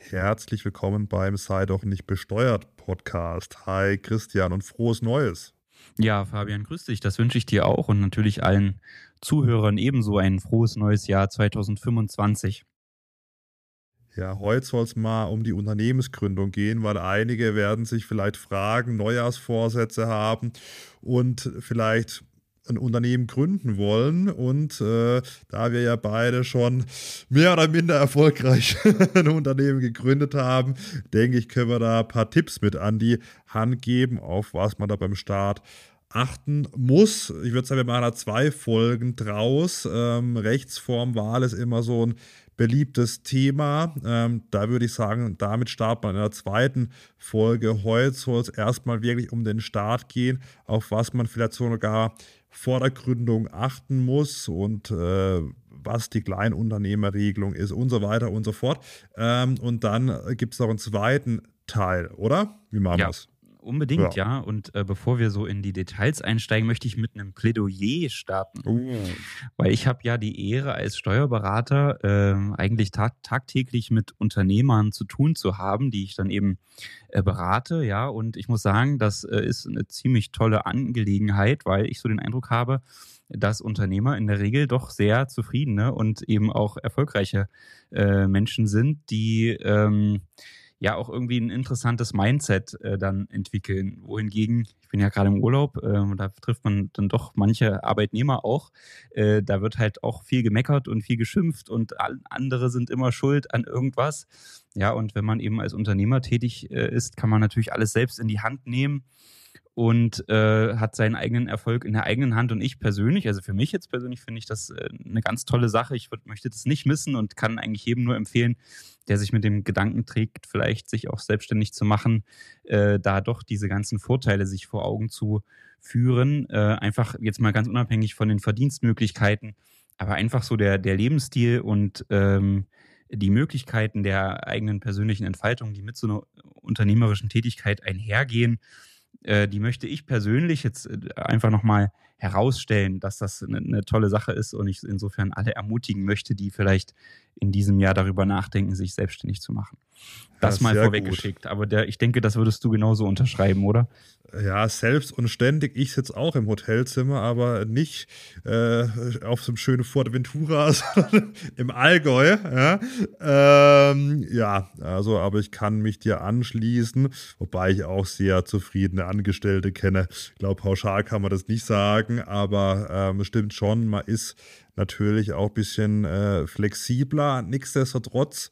herzlich willkommen beim Sei doch nicht besteuert Podcast. Hi Christian und frohes Neues. Ja, Fabian, grüß dich. Das wünsche ich dir auch und natürlich allen Zuhörern ebenso ein frohes neues Jahr 2025. Ja, heute soll es mal um die Unternehmensgründung gehen, weil einige werden sich vielleicht fragen, Neujahrsvorsätze haben und vielleicht ein Unternehmen gründen wollen. Und da wir ja beide schon mehr oder minder erfolgreich ein Unternehmen gegründet haben, denke ich, können wir da ein paar Tipps mit an die Hand geben, auf was man da beim Start achten muss. Ich würde sagen, wir machen da 2 Folgen draus. Rechtsformwahl ist immer so ein beliebtes Thema. Da würde ich sagen, damit startet man in der zweiten Folge. Heute soll es erstmal wirklich um den Start gehen, auf was man vielleicht sogar vor der Gründung achten muss und was die Kleinunternehmerregelung ist und so weiter und so fort. Und dann gibt es noch einen zweiten Teil, oder? Wie machen wir Ja, es? unbedingt, Ja. ja. Und bevor wir so in die Details einsteigen, möchte ich mit einem Plädoyer starten. Weil ich habe ja die Ehre, als Steuerberater eigentlich tagtäglich mit Unternehmern zu tun zu haben, die ich dann eben berate, ja. Und ich muss sagen, das ist eine ziemlich tolle Angelegenheit, weil ich so den Eindruck habe, dass Unternehmer in der Regel doch sehr zufriedene und eben auch erfolgreiche Menschen sind, die ja auch irgendwie ein interessantes Mindset dann entwickeln. Wohingegen, ich bin ja gerade im Urlaub, da trifft man dann doch manche Arbeitnehmer auch. Da wird halt auch viel gemeckert und viel geschimpft und andere sind immer schuld an irgendwas. Ja, und wenn man eben als Unternehmer tätig ist, kann man natürlich alles selbst in die Hand nehmen und hat seinen eigenen Erfolg in der eigenen Hand. Und ich persönlich, also für mich jetzt persönlich, finde ich das eine ganz tolle Sache. Möchte das nicht missen und kann eigentlich jedem nur empfehlen, der sich mit dem Gedanken trägt, vielleicht sich auch selbstständig zu machen, da doch diese ganzen Vorteile sich vor Augen zu führen. Einfach jetzt mal ganz unabhängig von den Verdienstmöglichkeiten, aber einfach so der Lebensstil und die Möglichkeiten der eigenen persönlichen Entfaltung, die mit so einer unternehmerischen Tätigkeit einhergehen, die möchte ich persönlich jetzt einfach nochmal herausstellen, dass das eine tolle Sache ist und ich insofern alle ermutigen möchte, die vielleicht in diesem Jahr darüber nachdenken, sich selbstständig zu machen. Ja, Das mal sehr gut. vorweggeschickt, aber ich denke, das würdest du genauso unterschreiben, oder? Ja, selbst und ständig. Ich sitze auch im Hotelzimmer, aber nicht auf so einem schönen Fuerteventura, sondern im Allgäu. Ja? Ja, also, aber ich kann mich dir anschließen, wobei ich auch sehr zufriedene Angestellte kenne. Ich glaube, pauschal kann man das nicht sagen, aber es stimmt schon, man ist natürlich auch ein bisschen flexibler. Nichtsdestotrotz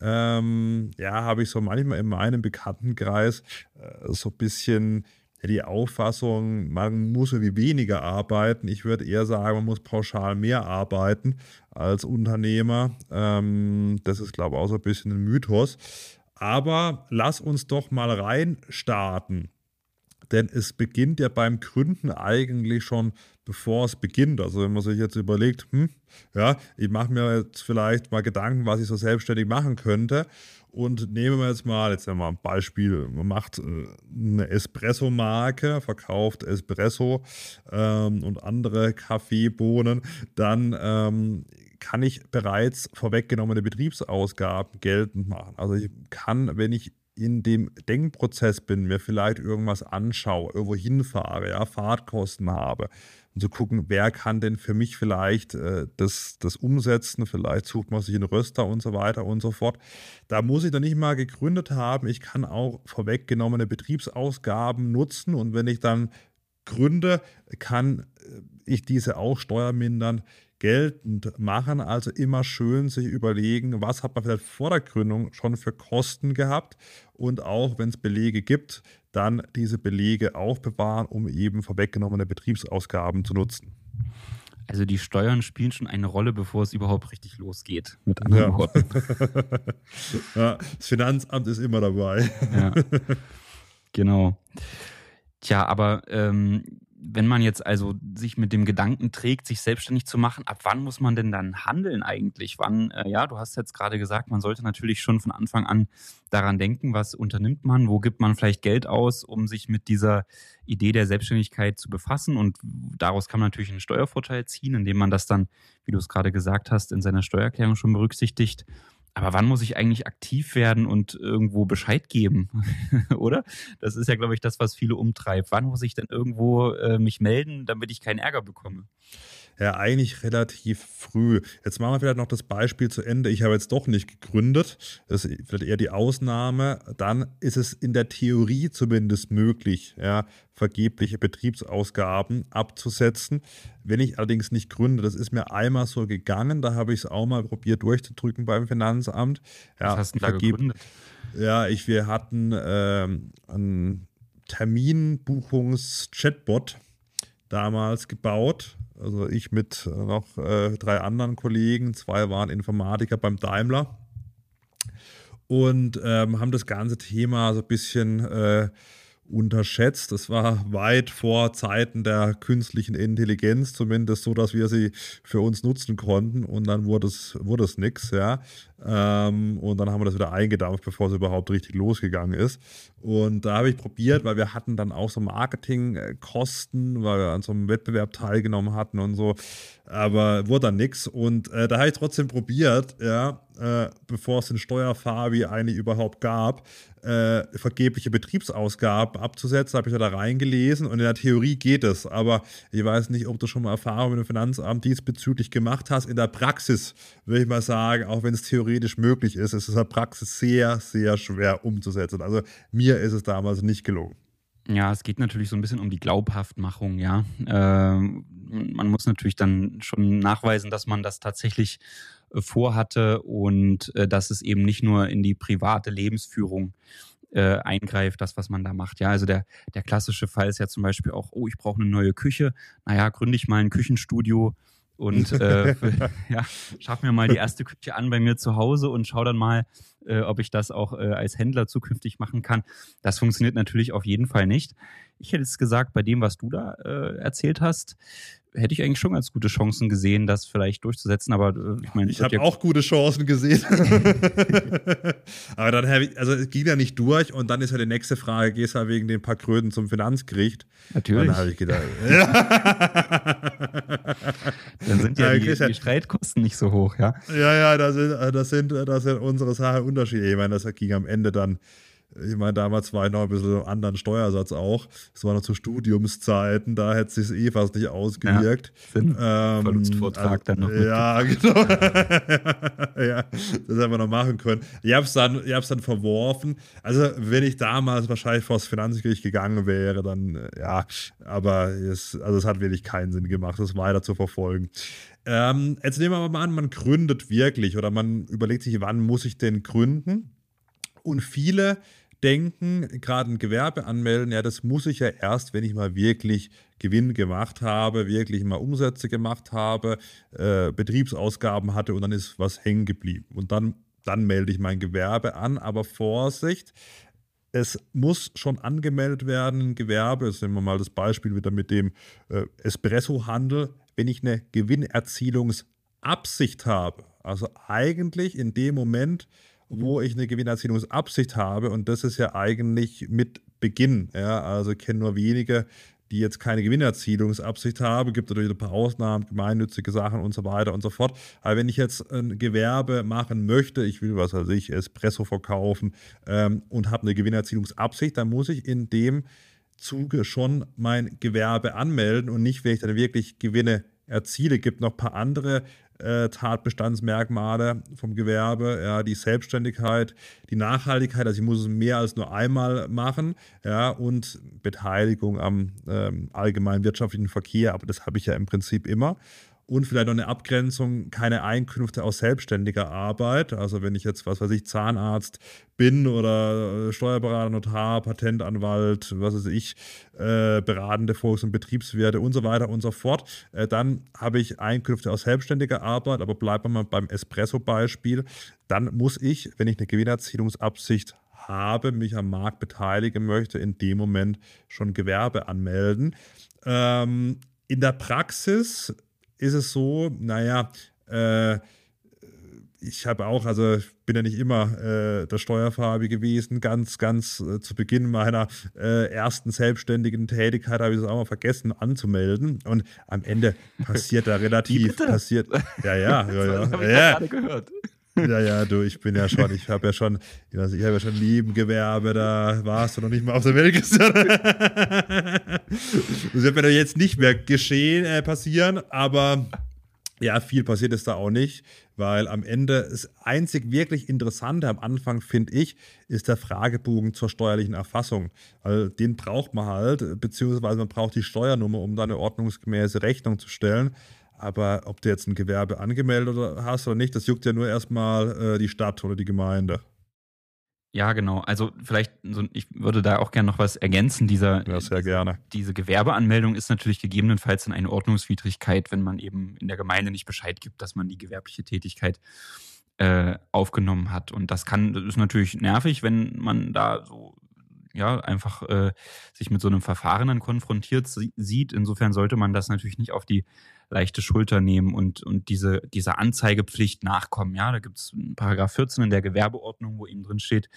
ja, habe ich so manchmal in meinem Bekanntenkreis so ein bisschen die Auffassung, man muss irgendwie weniger arbeiten. Ich würde eher sagen, man muss pauschal mehr arbeiten als Unternehmer. Das ist, glaube ich, auch so ein bisschen ein Mythos. Aber lass uns doch mal reinstarten. Denn es beginnt ja beim Gründen eigentlich schon, bevor es beginnt. Also wenn man sich jetzt überlegt, ja, ich mache mir jetzt vielleicht mal Gedanken, was ich so selbstständig machen könnte. Und nehmen wir jetzt mal ein Beispiel, man macht eine Espresso-Marke, verkauft Espresso und andere Kaffeebohnen, dann kann ich bereits vorweggenommene Betriebsausgaben geltend machen. Also ich kann, wenn ich in dem Denkprozess bin, mir vielleicht irgendwas anschaue, irgendwo hinfahre, ja, Fahrtkosten habe und zu gucken, wer kann denn für mich vielleicht das umsetzen, vielleicht sucht man sich einen Röster und so weiter und so fort. Da muss ich noch nicht mal gegründet haben, ich kann auch vorweggenommene Betriebsausgaben nutzen und wenn ich dann gründe, kann ich diese auch steuermindernd geltend machen. Also immer schön sich überlegen, was hat man vielleicht vor der Gründung schon für Kosten gehabt und auch, wenn es Belege gibt, dann diese Belege aufbewahren, um eben vorweggenommene Betriebsausgaben zu nutzen. Also die Steuern spielen schon eine Rolle, bevor es überhaupt richtig losgeht, mit anderen Ja. Worten. Ja, das Finanzamt ist immer dabei. Ja, genau. Tja, aber wenn man jetzt also sich mit dem Gedanken trägt, sich selbstständig zu machen, ab wann muss man denn dann handeln eigentlich? Wann, ja, du hast jetzt gerade gesagt, man sollte natürlich schon von Anfang an daran denken, was unternimmt man, wo gibt man vielleicht Geld aus, um sich mit dieser Idee der Selbstständigkeit zu befassen. Und daraus kann man natürlich einen Steuervorteil ziehen, indem man das dann, wie du es gerade gesagt hast, in seiner Steuererklärung schon berücksichtigt. Aber wann muss ich eigentlich aktiv werden und irgendwo Bescheid geben? Oder? Das ist ja, glaube ich, das, was viele umtreibt. Wann muss ich denn irgendwo mich melden, damit ich keinen Ärger bekomme? Ja, eigentlich relativ früh. Jetzt machen wir vielleicht noch das Beispiel zu Ende. Ich habe jetzt doch nicht gegründet. Das ist vielleicht eher die Ausnahme. Dann ist es in der Theorie zumindest möglich, ja, vergebliche Betriebsausgaben abzusetzen. Wenn ich allerdings nicht gründe, das ist mir einmal so gegangen, da habe ich es auch mal probiert durchzudrücken beim Finanzamt. Was Ja, hast du denn da gegründet? ja, wir hatten einen Terminbuchungs-Chatbot damals gebaut. Also ich mit noch 3 anderen Kollegen, 2 waren Informatiker beim Daimler und haben das ganze Thema so ein bisschen unterschätzt. Das war weit vor Zeiten der künstlichen Intelligenz, zumindest so, dass wir sie für uns nutzen konnten und dann wurde es nichts, ja. Und dann haben wir das wieder eingedampft, bevor es überhaupt richtig losgegangen ist. Und da habe ich probiert, weil wir hatten dann auch so Marketingkosten, weil wir an so einem Wettbewerb teilgenommen hatten und so, aber wurde dann nichts. Und da habe ich trotzdem probiert, ja, bevor es den Steuerfabi eigentlich überhaupt gab, vergebliche Betriebsausgaben abzusetzen, habe ich da reingelesen und in der Theorie geht es, aber ich weiß nicht, ob du schon mal Erfahrung mit dem Finanzamt diesbezüglich gemacht hast. In der Praxis würde ich mal sagen, auch wenn es theoretisch möglich ist, ist es in der Praxis sehr, sehr schwer umzusetzen. Also mir ist es damals nicht gelungen. Ja, es geht natürlich so ein bisschen um die Glaubhaftmachung, ja. Man muss natürlich dann schon nachweisen, dass man das tatsächlich vorhatte und dass es eben nicht nur in die private Lebensführung eingreift, das, was man da macht. Ja, also der klassische Fall ist ja zum Beispiel auch, oh, ich brauche eine neue Küche. Naja, gründe ich mal ein Küchenstudio und ja, schaff mir mal die erste Küche an bei mir zu Hause und schau dann mal, ob ich das auch als Händler zukünftig machen kann. Das funktioniert natürlich auf jeden Fall nicht. Ich hätte jetzt gesagt, bei dem, was du da erzählt hast, hätte ich eigentlich schon ganz gute Chancen gesehen, das vielleicht durchzusetzen. Aber ich meine, ich habe auch gute Chancen gesehen. Aber dann also es ging ja nicht durch und dann ist ja die nächste Frage, gehst du halt wegen den paar Kröten zum Finanzgericht? Natürlich. Dann habe ich gedacht, dann sind ja die Streitkosten nicht so hoch, ja. Ja, das sind unsere Sachen Unterschiede. Ich meine, das ging am Ende dann. Ich meine, damals war ich noch ein bisschen einen anderen Steuersatz auch. Es war noch zu Studiumszeiten, da hätte es sich fast nicht ausgewirkt. Ja, Verlustvortrag dann noch. Ja, genau. Ja, das hätten wir noch machen können. Ich habe es dann verworfen. Also, wenn ich damals wahrscheinlich vor das Finanzgericht gegangen wäre, dann ja, aber es hat wirklich keinen Sinn gemacht, das weiter zu verfolgen. Jetzt nehmen wir aber mal an, man gründet wirklich oder man überlegt sich, wann muss ich denn gründen? Und viele denken, gerade ein Gewerbe anmelden, ja, das muss ich ja erst, wenn ich mal wirklich Gewinn gemacht habe, wirklich mal Umsätze gemacht habe, Betriebsausgaben hatte und dann ist was hängen geblieben. Und dann melde ich mein Gewerbe an, aber Vorsicht, es muss schon angemeldet werden, ein Gewerbe. Jetzt nehmen wir mal das Beispiel wieder mit dem Espresso-Handel. Wenn ich eine Gewinnerzielungsabsicht habe, also eigentlich in dem Moment, wo ich eine Gewinnerzielungsabsicht habe und das ist ja eigentlich mit Beginn. Ja, also ich kenne nur wenige, die jetzt keine Gewinnerzielungsabsicht haben. Gibt natürlich ein paar Ausnahmen, gemeinnützige Sachen und so weiter und so fort. Aber wenn ich jetzt ein Gewerbe machen möchte, ich will, was weiß ich, Espresso verkaufen und habe eine Gewinnerzielungsabsicht, dann muss ich in dem Zuge schon mein Gewerbe anmelden und nicht, wenn ich dann wirklich Gewinne erziele. Gibt noch ein paar andere Tatbestandsmerkmale vom Gewerbe, ja, die Selbstständigkeit, die Nachhaltigkeit, also ich muss es mehr als nur einmal machen, ja, und Beteiligung am allgemeinen wirtschaftlichen Verkehr, aber das habe ich ja im Prinzip immer. Und vielleicht noch eine Abgrenzung, keine Einkünfte aus selbstständiger Arbeit. Also wenn ich jetzt, was weiß ich, Zahnarzt bin oder Steuerberater, Notar, Patentanwalt, was weiß ich, beratende Volks- und Betriebswirte und so weiter und so fort, dann habe ich Einkünfte aus selbstständiger Arbeit, aber bleiben wir mal beim Espresso-Beispiel, dann muss ich, wenn ich eine Gewinnerzielungsabsicht habe, mich am Markt beteiligen möchte, in dem Moment schon Gewerbe anmelden. In der Praxis ist es so, naja, ich habe auch, also ich bin ja nicht immer der Steuerfabi gewesen, ganz zu Beginn meiner ersten selbstständigen Tätigkeit habe ich es auch mal vergessen anzumelden und am Ende passiert da relativ, Das habe ich gerade gehört. Ja, ja, du, ich habe ja schon, ich habe ja schon Nebengewerbe, da warst du noch nicht mal auf der Welt. Das wird mir doch jetzt nicht mehr passieren, aber ja, viel passiert ist da auch nicht, weil am Ende das einzig wirklich Interessante am Anfang, finde ich, ist der Fragebogen zur steuerlichen Erfassung. Weil den braucht man halt, beziehungsweise man braucht die Steuernummer, um da eine ordnungsgemäße Rechnung zu stellen. Aber ob du jetzt ein Gewerbe angemeldet hast oder nicht, das juckt ja nur erstmal die Stadt oder die Gemeinde. Ja, genau. Also vielleicht, ich würde da auch gerne noch was ergänzen. Ja, sehr gerne. Diese Gewerbeanmeldung ist natürlich gegebenenfalls eine Ordnungswidrigkeit, wenn man eben in der Gemeinde nicht Bescheid gibt, dass man die gewerbliche Tätigkeit aufgenommen hat. Und das ist natürlich nervig, wenn man da so ja einfach sich mit so einem Verfahren dann konfrontiert sieht. Insofern sollte man das natürlich nicht auf die leichte Schulter nehmen und dieser Anzeigepflicht nachkommen. Ja, da gibt es Paragraph 14 in der Gewerbeordnung, wo eben drin steht,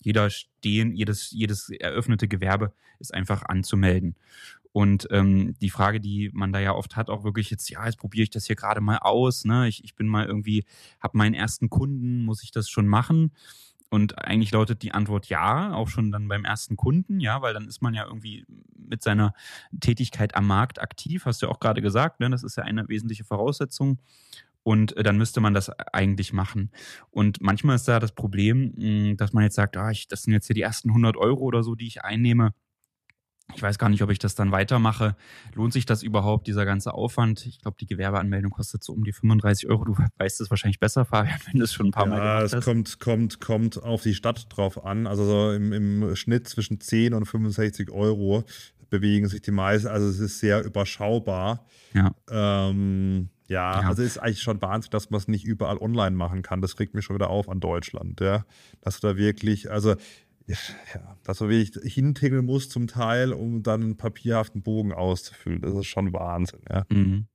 jedes eröffnete Gewerbe ist einfach anzumelden. Und die Frage, die man da ja oft hat, auch wirklich jetzt probiere ich das hier gerade mal aus. Ne? Ich bin mal irgendwie, habe meinen ersten Kunden, muss ich das schon machen? Und eigentlich lautet die Antwort ja, auch schon dann beim ersten Kunden, ja, weil dann ist man ja irgendwie mit seiner Tätigkeit am Markt aktiv, hast du ja auch gerade gesagt, ne? Das ist ja eine wesentliche Voraussetzung. Und dann müsste man das eigentlich machen. Und manchmal ist da das Problem, dass man jetzt sagt, das sind jetzt hier die ersten 100 Euro oder so, die ich einnehme. Ich weiß gar nicht, ob ich das dann weitermache. Lohnt sich das überhaupt, dieser ganze Aufwand? Ich glaube, die Gewerbeanmeldung kostet so um die 35 Euro. Du weißt es wahrscheinlich besser, Fabian, wenn du es schon ein paar Mal gemacht hast. Ja, es kommt auf die Stadt drauf an. Also so im Schnitt zwischen 10 und 65 Euro bewegen sich die meisten. Also es ist sehr überschaubar. Ja. Also ist eigentlich schon Wahnsinn, dass man es nicht überall online machen kann. Das regt mich schon wieder auf an Deutschland. Ja? Dass du da wirklich, dass du wirklich hintingeln musst zum Teil, um dann einen papierhaften Bogen auszufüllen. Das ist schon Wahnsinn. Ja? Mhm.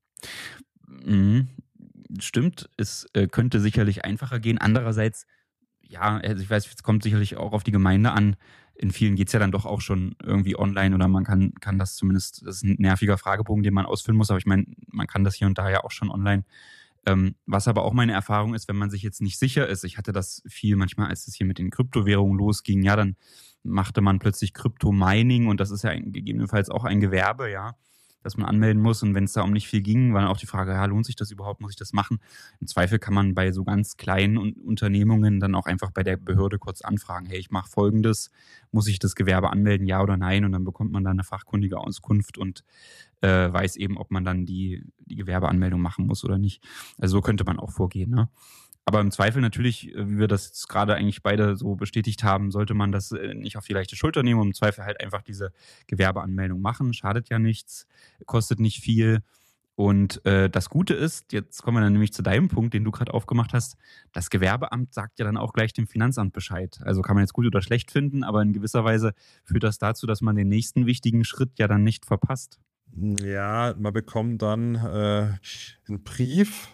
Stimmt, es könnte sicherlich einfacher gehen. Andererseits, also ich weiß, es kommt sicherlich auch auf die Gemeinde an. In vielen geht es ja dann doch auch schon irgendwie online oder man kann das zumindest, das ist ein nerviger Fragebogen, den man ausfüllen muss, aber ich meine, man kann das hier und da ja auch schon online. Was aber auch meine Erfahrung ist, wenn man sich jetzt nicht sicher ist, ich hatte das viel manchmal, als es hier mit den Kryptowährungen losging, ja, dann machte man plötzlich Kryptomining und das ist ja gegebenenfalls auch ein Gewerbe, ja, das man anmelden muss. Und wenn es da um nicht viel ging, war dann auch die Frage, lohnt sich das überhaupt, muss ich das machen? Im Zweifel kann man bei so ganz kleinen Unternehmungen dann auch einfach bei der Behörde kurz anfragen, hey, ich mache Folgendes, muss ich das Gewerbe anmelden, ja oder nein? Und dann bekommt man da eine fachkundige Auskunft und weiß eben, ob man dann die Gewerbeanmeldung machen muss oder nicht. Also so könnte man auch vorgehen, ne? Aber im Zweifel natürlich, wie wir das jetzt gerade eigentlich beide so bestätigt haben, sollte man das nicht auf die leichte Schulter nehmen und im Zweifel halt einfach diese Gewerbeanmeldung machen. Schadet ja nichts, kostet nicht viel. Und das Gute ist, jetzt kommen wir dann nämlich zu deinem Punkt, den du gerade aufgemacht hast, das Gewerbeamt sagt ja dann auch gleich dem Finanzamt Bescheid. Also kann man jetzt gut oder schlecht finden, aber in gewisser Weise führt das dazu, dass man den nächsten wichtigen Schritt ja dann nicht verpasst. Ja, man bekommt dann einen Brief.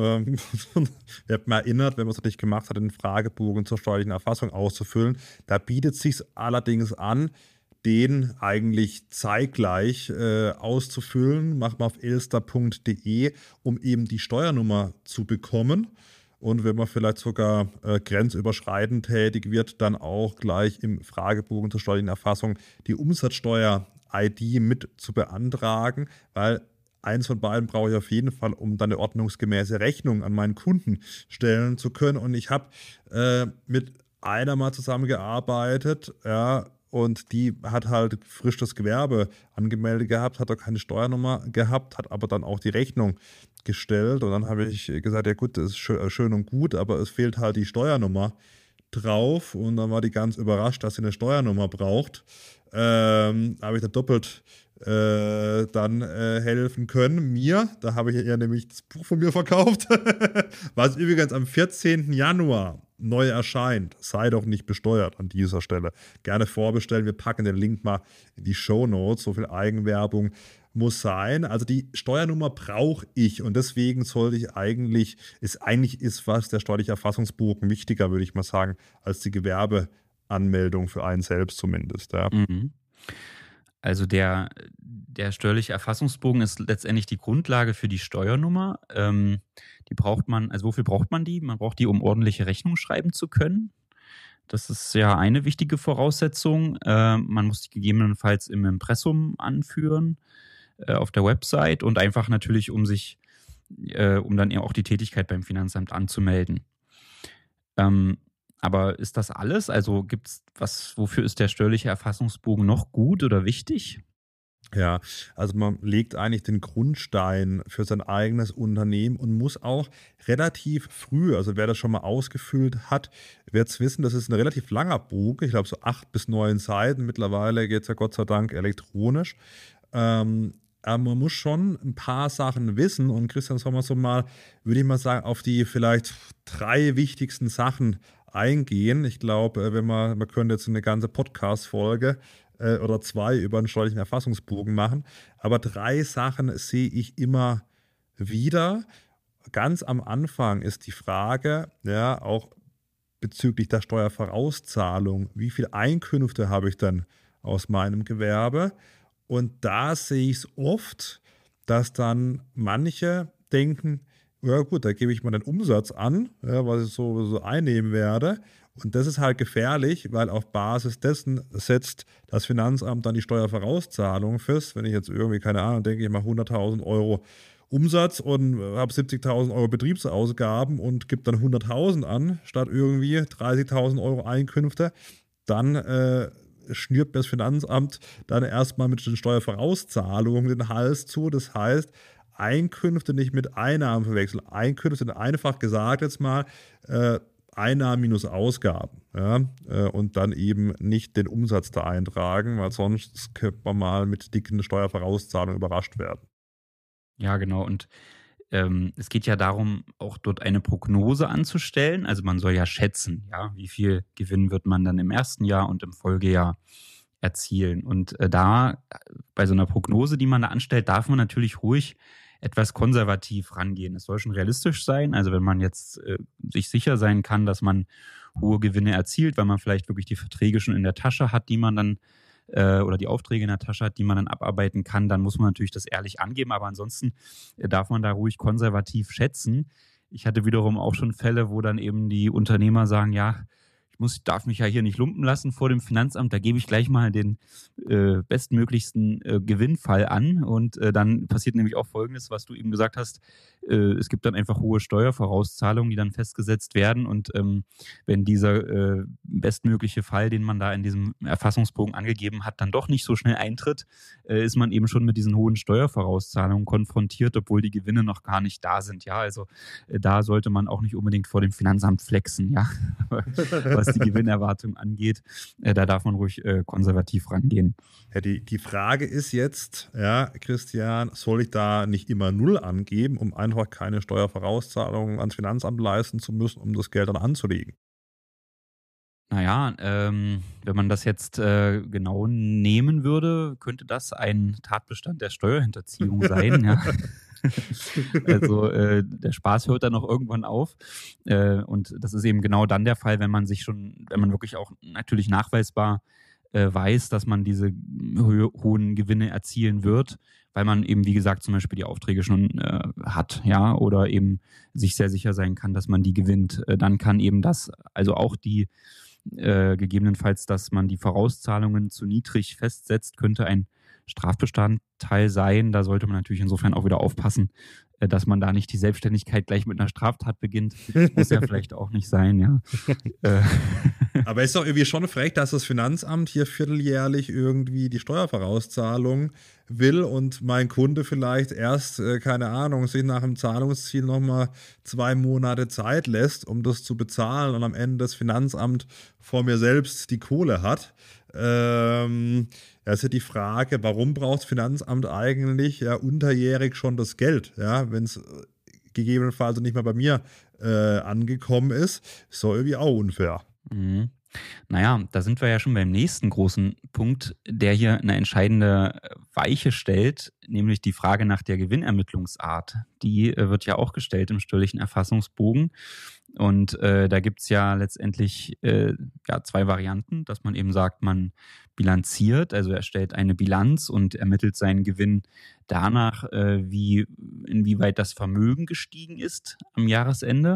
Ich habe mir erinnert, wenn man es nicht gemacht hat, den Fragebogen zur steuerlichen Erfassung auszufüllen. Da bietet es sich allerdings an, den eigentlich zeitgleich auszufüllen. Macht man auf elster.de, um eben die Steuernummer zu bekommen. Und wenn man vielleicht sogar grenzüberschreitend tätig wird, dann auch gleich im Fragebogen zur steuerlichen Erfassung die Umsatzsteuer-ID mit zu beantragen, weil eins von beiden brauche ich auf jeden Fall, um dann eine ordnungsgemäße Rechnung an meinen Kunden stellen zu können. Und ich habe mit einer mal zusammengearbeitet, ja, und die hat halt frisch das Gewerbe angemeldet gehabt, hat auch keine Steuernummer gehabt, hat aber dann auch die Rechnung gestellt. Und dann habe ich gesagt, ja gut, das ist schön und gut, aber es fehlt halt die Steuernummer drauf. Und dann war die ganz überrascht, dass sie eine Steuernummer braucht. Habe ich da doppelt dann helfen können. Da habe ich ihr nämlich das Buch von mir verkauft, was übrigens am 14. Januar neu erscheint. Sei doch nicht besteuert an dieser Stelle. Gerne vorbestellen. Wir packen den Link mal in die Shownotes. So viel Eigenwerbung muss sein. Also die Steuernummer brauche ich und deswegen sollte ich eigentlich ist was der steuerliche Erfassungsbogen wichtiger, würde ich mal sagen, als die Gewerbeanmeldung für einen selbst zumindest. Ja. Mhm. Also der steuerliche Erfassungsbogen ist letztendlich die Grundlage für die Steuernummer. Die braucht man, also wofür braucht man die? Man braucht die, um ordentliche Rechnung schreiben zu können. Das ist ja eine wichtige Voraussetzung. Man muss die gegebenenfalls im Impressum anführen, auf der Website und einfach natürlich, um dann eben auch die Tätigkeit beim Finanzamt anzumelden. Aber ist das alles? Also wofür ist der steuerliche Erfassungsbogen noch gut oder wichtig? Ja, also man legt eigentlich den Grundstein für sein eigenes Unternehmen und muss auch relativ früh, also wer das schon mal ausgefüllt hat, wird es wissen, das ist ein relativ langer Bogen, ich glaube so 8 bis 9 Seiten. Mittlerweile geht es ja Gott sei Dank elektronisch. Aber man muss schon ein paar Sachen wissen und Christian, sagen wir so mal, würde ich mal sagen, auf die vielleicht 3 wichtigsten Sachen eingehen. Ich glaube, man könnte jetzt eine ganze Podcast-Folge oder 2 über einen steuerlichen Erfassungsbogen machen. Aber 3 Sachen sehe ich immer wieder. Ganz am Anfang ist die Frage, ja, auch bezüglich der Steuervorauszahlung, wie viel Einkünfte habe ich denn aus meinem Gewerbe? Und da sehe ich es oft, dass dann manche denken, ja gut, da gebe ich mal den Umsatz an, ja, was ich so einnehmen werde. Und das ist halt gefährlich, weil auf Basis dessen setzt das Finanzamt dann die Steuervorauszahlung fest. Wenn ich jetzt irgendwie, keine Ahnung, denke ich mal 100.000 Euro Umsatz und habe 70.000 Euro Betriebsausgaben und gebe dann 100.000 an, statt irgendwie 30.000 Euro Einkünfte, dann schnürt das Finanzamt dann erstmal mit den Steuervorauszahlungen den Hals zu. Das heißt, Einkünfte nicht mit Einnahmen verwechseln. Einkünfte sind einfach gesagt jetzt mal Einnahmen minus Ausgaben. Ja? Und dann eben nicht den Umsatz da eintragen, weil sonst könnte man mal mit dicken Steuervorauszahlungen überrascht werden. Ja, genau. Und es geht ja darum, auch dort eine Prognose anzustellen. Also man soll ja schätzen, ja, wie viel Gewinn wird man dann im ersten Jahr und im Folgejahr erzielen. Und bei so einer Prognose, die man da anstellt, darf man natürlich ruhig etwas konservativ rangehen. Es soll schon realistisch sein. Also wenn man jetzt sich sicher sein kann, dass man hohe Gewinne erzielt, weil man vielleicht wirklich die Verträge schon in der Tasche hat, die man dann oder die Aufträge in der Tasche hat, die man dann abarbeiten kann, dann muss man natürlich das ehrlich angeben. Aber ansonsten darf man da ruhig konservativ schätzen. Ich hatte wiederum auch schon Fälle, wo dann eben die Unternehmer sagen, ja, darf mich ja hier nicht lumpen lassen vor dem Finanzamt, da gebe ich gleich mal den bestmöglichsten Gewinnfall an und dann passiert nämlich auch Folgendes, was du eben gesagt hast, es gibt dann einfach hohe Steuervorauszahlungen, die dann festgesetzt werden und wenn dieser bestmögliche Fall, den man da in diesem Erfassungsbogen angegeben hat, dann doch nicht so schnell eintritt, ist man eben schon mit diesen hohen Steuervorauszahlungen konfrontiert, obwohl die Gewinne noch gar nicht da sind. Ja, also da sollte man auch nicht unbedingt vor dem Finanzamt flexen, ja, was die Gewinnerwartung angeht. Da darf man ruhig konservativ rangehen. Ja, die Frage ist jetzt, ja, Christian, soll ich da nicht immer 0 angeben, um einfach keine Steuervorauszahlungen ans Finanzamt leisten zu müssen, um das Geld dann anzulegen? Naja, wenn man das jetzt genau nehmen würde, könnte das ein Tatbestand der Steuerhinterziehung sein. Ja. Also der Spaß hört dann noch irgendwann auf. Und das ist eben genau dann der Fall, wenn man wirklich auch natürlich nachweisbar weiß, dass man diese hohen Gewinne erzielen wird, weil man eben, wie gesagt, zum Beispiel die Aufträge schon hat, ja, oder eben sich sehr sicher sein kann, dass man die gewinnt. Dann kann eben das, also auch die gegebenenfalls, dass man die Vorauszahlungen zu niedrig festsetzt, könnte ein Strafbestandteil sein. Da sollte man natürlich insofern auch wieder aufpassen, dass man da nicht die Selbstständigkeit gleich mit einer Straftat beginnt. Muss ja vielleicht auch nicht sein, ja. Aber ist doch irgendwie schon frech, dass das Finanzamt hier vierteljährlich irgendwie die Steuervorauszahlung will und mein Kunde vielleicht erst, keine Ahnung, sich nach dem Zahlungsziel nochmal 2 Monate Zeit lässt, um das zu bezahlen und am Ende das Finanzamt vor mir selbst die Kohle hat. Das ist ja die Frage, warum braucht das Finanzamt eigentlich ja unterjährig schon das Geld, ja, wenn es gegebenenfalls nicht mehr bei mir angekommen ist doch irgendwie auch unfair. Mhm. Naja, da sind wir ja schon beim nächsten großen Punkt, der hier eine entscheidende Weiche stellt, nämlich die Frage nach der Gewinnermittlungsart. Die wird ja auch gestellt im steuerlichen Erfassungsbogen. Und da gibt es ja letztendlich zwei Varianten, dass man eben sagt, man bilanziert, also erstellt eine Bilanz und ermittelt seinen Gewinn danach, inwieweit das Vermögen gestiegen ist am Jahresende.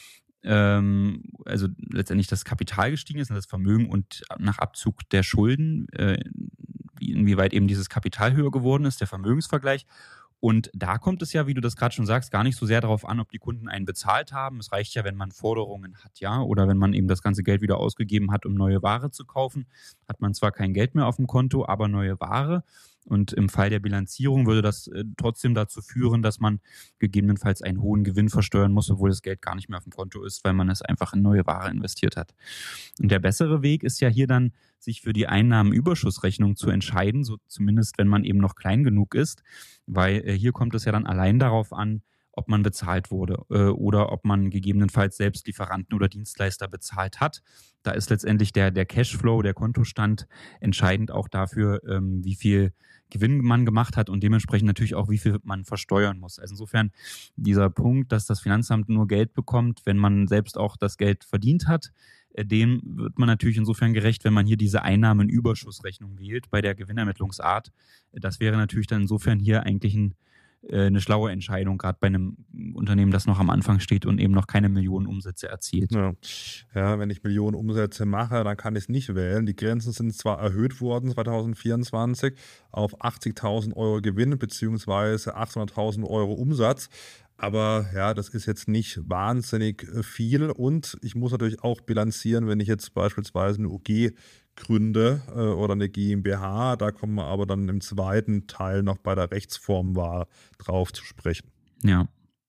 Also letztendlich das Kapital gestiegen ist und das Vermögen und nach Abzug der Schulden, inwieweit eben dieses Kapital höher geworden ist, der Vermögensvergleich. Und da kommt es ja, wie du das gerade schon sagst, gar nicht so sehr darauf an, ob die Kunden einen bezahlt haben. Es reicht ja, wenn man Forderungen hat, ja, oder wenn man eben das ganze Geld wieder ausgegeben hat, um neue Ware zu kaufen, hat man zwar kein Geld mehr auf dem Konto, aber neue Ware. Und im Fall der Bilanzierung würde das trotzdem dazu führen, dass man gegebenenfalls einen hohen Gewinn versteuern muss, obwohl das Geld gar nicht mehr auf dem Konto ist, weil man es einfach in neue Ware investiert hat. Und der bessere Weg ist ja hier dann, sich für die Einnahmenüberschussrechnung zu entscheiden, so zumindest wenn man eben noch klein genug ist, weil hier kommt es ja dann allein darauf an, ob man bezahlt wurde oder ob man gegebenenfalls selbst Lieferanten oder Dienstleister bezahlt hat. Da ist letztendlich der Cashflow, der Kontostand entscheidend auch dafür, wie viel Gewinn man gemacht hat und dementsprechend natürlich auch, wie viel man versteuern muss. Also insofern dieser Punkt, dass das Finanzamt nur Geld bekommt, wenn man selbst auch das Geld verdient hat, dem wird man natürlich insofern gerecht, wenn man hier diese Einnahmenüberschussrechnung wählt bei der Gewinnermittlungsart. Das wäre natürlich dann insofern hier eigentlich eine schlaue Entscheidung, gerade bei einem Unternehmen, das noch am Anfang steht und eben noch keine Millionen Umsätze erzielt. Ja, wenn ich Millionen Umsätze mache, dann kann ich es nicht wählen. Die Grenzen sind zwar erhöht worden 2024 auf 80.000 Euro Gewinn bzw. 800.000 Euro Umsatz. Aber ja, das ist jetzt nicht wahnsinnig viel und ich muss natürlich auch bilanzieren, wenn ich jetzt beispielsweise eine UG gründe oder eine GmbH, da kommen wir aber dann im zweiten Teil noch bei der Rechtsformwahl drauf zu sprechen. Ja.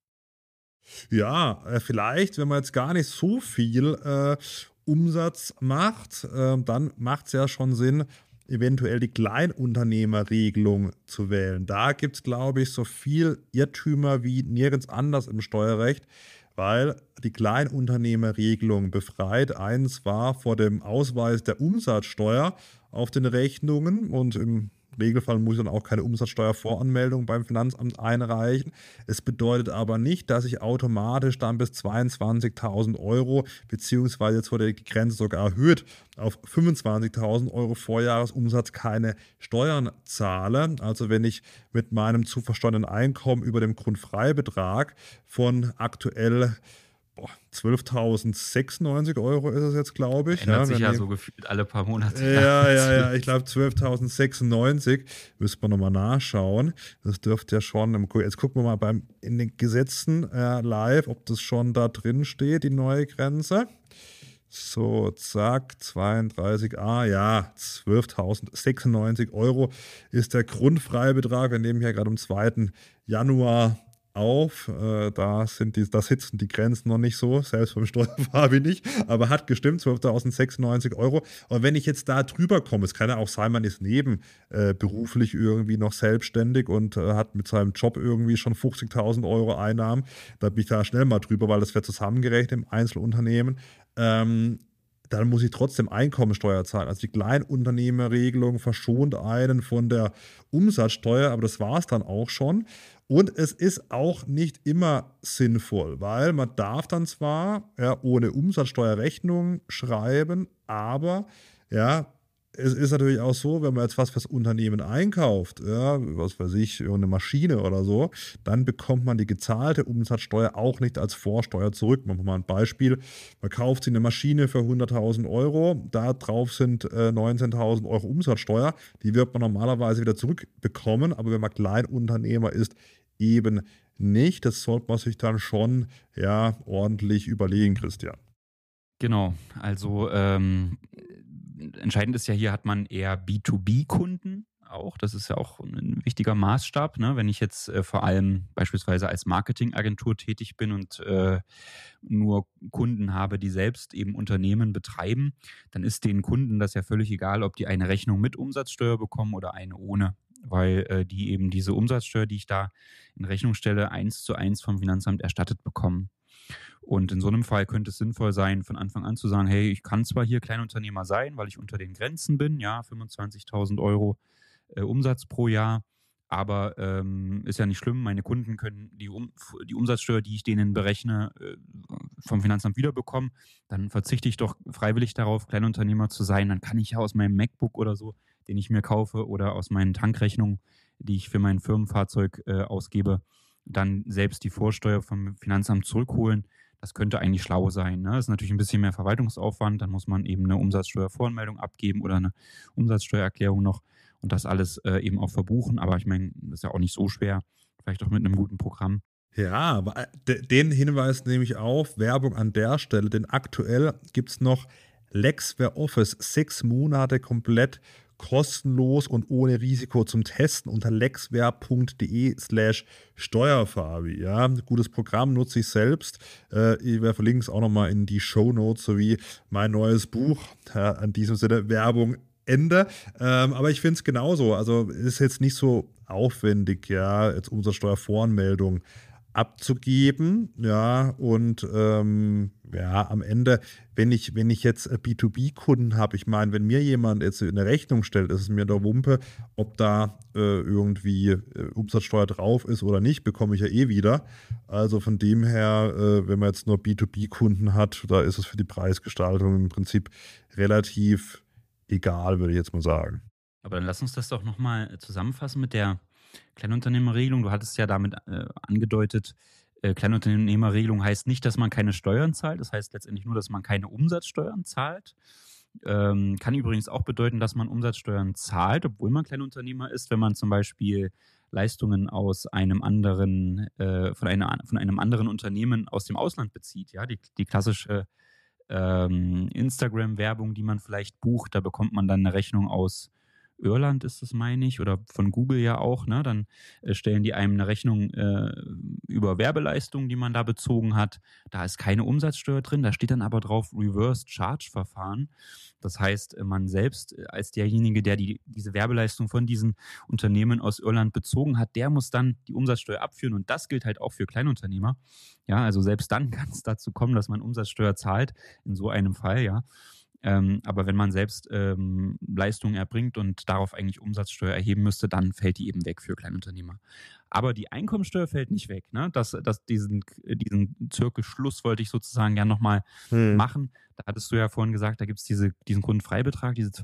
Ja, vielleicht, wenn man jetzt gar nicht so viel Umsatz macht, dann macht es ja schon Sinn, eventuell die Kleinunternehmerregelung zu wählen. Da gibt es, glaube ich, so viel Irrtümer wie nirgends anders im Steuerrecht, weil die Kleinunternehmerregelung befreit einen zwar vor dem Ausweis der Umsatzsteuer auf den Rechnungen und im Regelfall muss ich dann auch keine Umsatzsteuervoranmeldung beim Finanzamt einreichen. Es bedeutet aber nicht, dass ich automatisch dann bis 22.000 Euro, beziehungsweise jetzt wurde die Grenze sogar erhöht auf 25.000 Euro Vorjahresumsatz keine Steuern zahle. Also wenn ich mit meinem zu versteuernden Einkommen über dem Grundfreibetrag von aktuell 12.096 Euro ist es jetzt, glaube ich. Ändert sich ja so gefühlt alle paar Monate. Ja, ich glaube 12.096. Müssen wir nochmal nachschauen. Das dürfte ja schon, jetzt gucken wir mal in den Gesetzen live, ob das schon da drin steht, die neue Grenze. So, zack, 32a, ja, 12.096 Euro ist der Grundfreibetrag. Wir nehmen hier gerade am 2. Januar auf. Da sitzen die Grenzen noch nicht so, selbst beim Steuerfabi nicht, aber hat gestimmt, 12.096 Euro. Und wenn ich jetzt da drüber komme, es kann ja auch sein, man ist beruflich irgendwie noch selbstständig und hat mit seinem Job irgendwie schon 50.000 Euro Einnahmen, da bin ich da schnell mal drüber, weil das wird zusammengerechnet im Einzelunternehmen. Dann muss ich trotzdem Einkommensteuer zahlen. Also die Kleinunternehmerregelung verschont einen von der Umsatzsteuer, aber das war es dann auch schon. Und es ist auch nicht immer sinnvoll, weil man darf dann zwar ohne Umsatzsteuerrechnung schreiben, aber es ist natürlich auch so, wenn man jetzt was fürs Unternehmen einkauft, was weiß ich, eine Maschine oder so, dann bekommt man die gezahlte Umsatzsteuer auch nicht als Vorsteuer zurück. Machen wir mal ein Beispiel. Man kauft sich eine Maschine für 100.000 Euro, da drauf sind 19.000 Euro Umsatzsteuer. Die wird man normalerweise wieder zurückbekommen, aber wenn man Kleinunternehmer ist, eben nicht. Das sollte man sich dann schon ordentlich überlegen, Christian. Genau, also entscheidend ist ja hier, hat man eher B2B-Kunden auch. Das ist ja auch ein wichtiger Maßstab. Ne? Wenn ich jetzt vor allem beispielsweise als Marketingagentur tätig bin und nur Kunden habe, die selbst eben Unternehmen betreiben, dann ist den Kunden das ja völlig egal, ob die eine Rechnung mit Umsatzsteuer bekommen oder eine ohne. Weil die eben diese Umsatzsteuer, die ich da in Rechnung stelle, 1:1 vom Finanzamt erstattet bekommen. Und in so einem Fall könnte es sinnvoll sein, von Anfang an zu sagen, hey, ich kann zwar hier Kleinunternehmer sein, weil ich unter den Grenzen bin, 25.000 Euro Umsatz pro Jahr, Aber ist ja nicht schlimm. Meine Kunden können die Umsatzsteuer, die ich denen berechne, vom Finanzamt wiederbekommen. Dann verzichte ich doch freiwillig darauf, Kleinunternehmer zu sein. Dann kann ich ja aus meinem MacBook oder so, den ich mir kaufe, oder aus meinen Tankrechnungen, die ich für mein Firmenfahrzeug ausgebe, dann selbst die Vorsteuer vom Finanzamt zurückholen. Das könnte eigentlich schlau sein. Ne? Das ist natürlich ein bisschen mehr Verwaltungsaufwand. Dann muss man eben eine Umsatzsteuervoranmeldung abgeben oder eine Umsatzsteuererklärung noch und das alles eben auch verbuchen. Aber ich meine, das ist ja auch nicht so schwer. Vielleicht auch mit einem guten Programm. Ja, aber den Hinweis nehme ich auf, Werbung an der Stelle, denn aktuell gibt es noch Lexware Office 6 Monate komplett kostenlos und ohne Risiko zum Testen unter lexware.de/Steuerfabi. Ja, gutes Programm, nutze ich selbst. Ich verlinke es auch nochmal in die Shownotes sowie mein neues Buch. An diesem Sinne Werbung Ende. Aber ich finde es genauso. Also ist jetzt nicht so aufwendig, ja, jetzt Umsatzsteuervoranmeldung abzugeben, ja, und ja, am Ende, wenn ich jetzt B2B-Kunden habe, ich meine, wenn mir jemand jetzt eine Rechnung stellt, ist es mir der Wumpe, ob da irgendwie Umsatzsteuer drauf ist oder nicht, bekomme ich ja eh wieder. Also von dem her, wenn man jetzt nur B2B-Kunden hat, da ist es für die Preisgestaltung im Prinzip relativ egal, würde ich jetzt mal sagen. Aber dann lass uns das doch nochmal zusammenfassen mit der Kleinunternehmerregelung. Du hattest ja damit angedeutet, Kleinunternehmerregelung heißt nicht, dass man keine Steuern zahlt. Das heißt letztendlich nur, dass man keine Umsatzsteuern zahlt. Kann übrigens auch bedeuten, dass man Umsatzsteuern zahlt, obwohl man Kleinunternehmer ist, wenn man zum Beispiel Leistungen aus einem anderen, von einem anderen Unternehmen aus dem Ausland bezieht. Ja, die klassische Instagram-Werbung, die man vielleicht bucht, da bekommt man dann eine Rechnung aus Irland, ist das, meine ich, oder von Google ja auch, ne? Dann stellen die einem eine Rechnung über Werbeleistungen, die man da bezogen hat. Da ist keine Umsatzsteuer drin, da steht dann aber drauf Reverse Charge Verfahren. Das heißt, man selbst als derjenige, der diese Werbeleistung von diesen Unternehmen aus Irland bezogen hat, der muss dann die Umsatzsteuer abführen und das gilt halt auch für Kleinunternehmer. Ja, also selbst dann kann es dazu kommen, dass man Umsatzsteuer zahlt, in so einem Fall, ja. Aber wenn man selbst Leistungen erbringt und darauf eigentlich Umsatzsteuer erheben müsste, dann fällt die eben weg für Kleinunternehmer. Aber die Einkommensteuer fällt nicht weg. Ne? Diesen Zirkelschluss wollte ich sozusagen gerne nochmal machen. Da hattest du ja vorhin gesagt, da gibt es diesen Grundfreibetrag, diese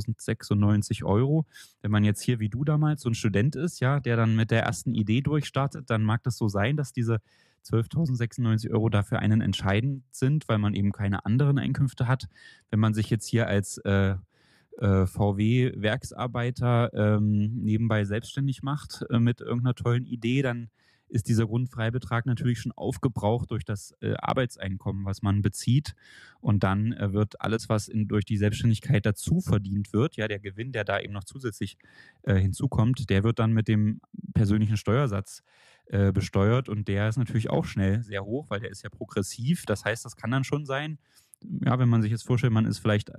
12.096 Euro. Wenn man jetzt hier wie du damals so ein Student ist, ja, der dann mit der ersten Idee durchstartet, dann mag das so sein, dass diese 12.096 Euro dafür einen entscheidend sind, weil man eben keine anderen Einkünfte hat. Wenn man sich jetzt hier als VW-Werksarbeiter nebenbei selbstständig macht mit irgendeiner tollen Idee, dann ist dieser Grundfreibetrag natürlich schon aufgebraucht durch das Arbeitseinkommen, was man bezieht. Und dann wird alles, was durch die Selbstständigkeit dazu verdient wird, ja, der Gewinn, der da eben noch zusätzlich hinzukommt, der wird dann mit dem persönlichen Steuersatz besteuert. Und der ist natürlich auch schnell sehr hoch, weil der ist ja progressiv. Das heißt, das kann dann schon sein, ja, wenn man sich jetzt vorstellt, man ist vielleicht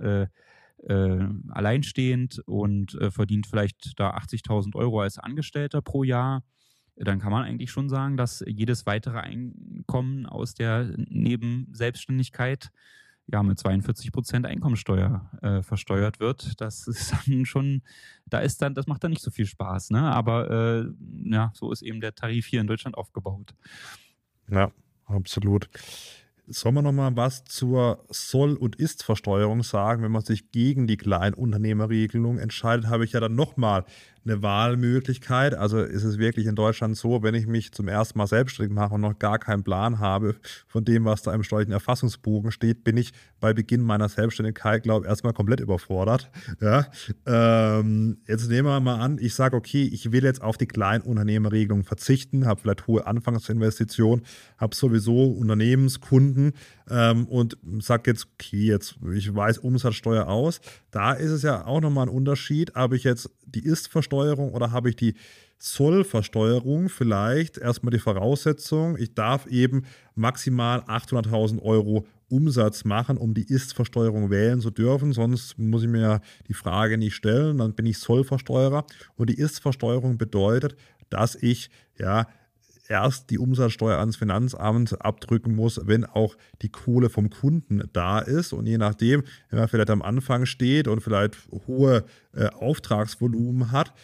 alleinstehend und verdient vielleicht da 80.000 Euro als Angestellter pro Jahr, dann kann man eigentlich schon sagen, dass jedes weitere Einkommen aus der Nebenselbstständigkeit ja mit 42% Einkommensteuer versteuert wird. Das ist dann schon, das macht dann nicht so viel Spaß, ne? Aber ja, so ist eben der Tarif hier in Deutschland aufgebaut. Ja, absolut. Sollen wir noch mal was zur Soll- und Ist-Versteuerung sagen? Wenn man sich gegen die Kleinunternehmerregelung entscheidet, habe ich ja dann noch mal eine Wahlmöglichkeit. Also ist es wirklich in Deutschland so, wenn ich mich zum ersten Mal selbstständig mache und noch gar keinen Plan habe von dem, was da im steuerlichen Erfassungsbogen steht, bin ich bei Beginn meiner Selbstständigkeit, glaube ich, erstmal komplett überfordert. Ja? Jetzt nehmen wir mal an, ich sage, okay, ich will jetzt auf die Kleinunternehmerregelung verzichten, habe vielleicht hohe Anfangsinvestitionen, habe sowieso Unternehmenskunden und sage jetzt, okay, ich weiß Umsatzsteuer aus. Da ist es ja auch nochmal ein Unterschied, habe ich jetzt die Ist-Versteuerung oder habe ich die Soll-Versteuerung? Vielleicht erstmal die Voraussetzung, ich darf eben maximal 800.000 Euro Umsatz machen, um die Ist-Versteuerung wählen zu dürfen. Sonst muss ich mir ja die Frage nicht stellen, dann bin ich Sollversteuerer. Und die Ist-Versteuerung bedeutet, dass ich ja erst die Umsatzsteuer ans Finanzamt abdrücken muss, wenn auch die Kohle vom Kunden da ist. Und je nachdem, wenn man vielleicht am Anfang steht und vielleicht hohe Auftragsvolumen hat,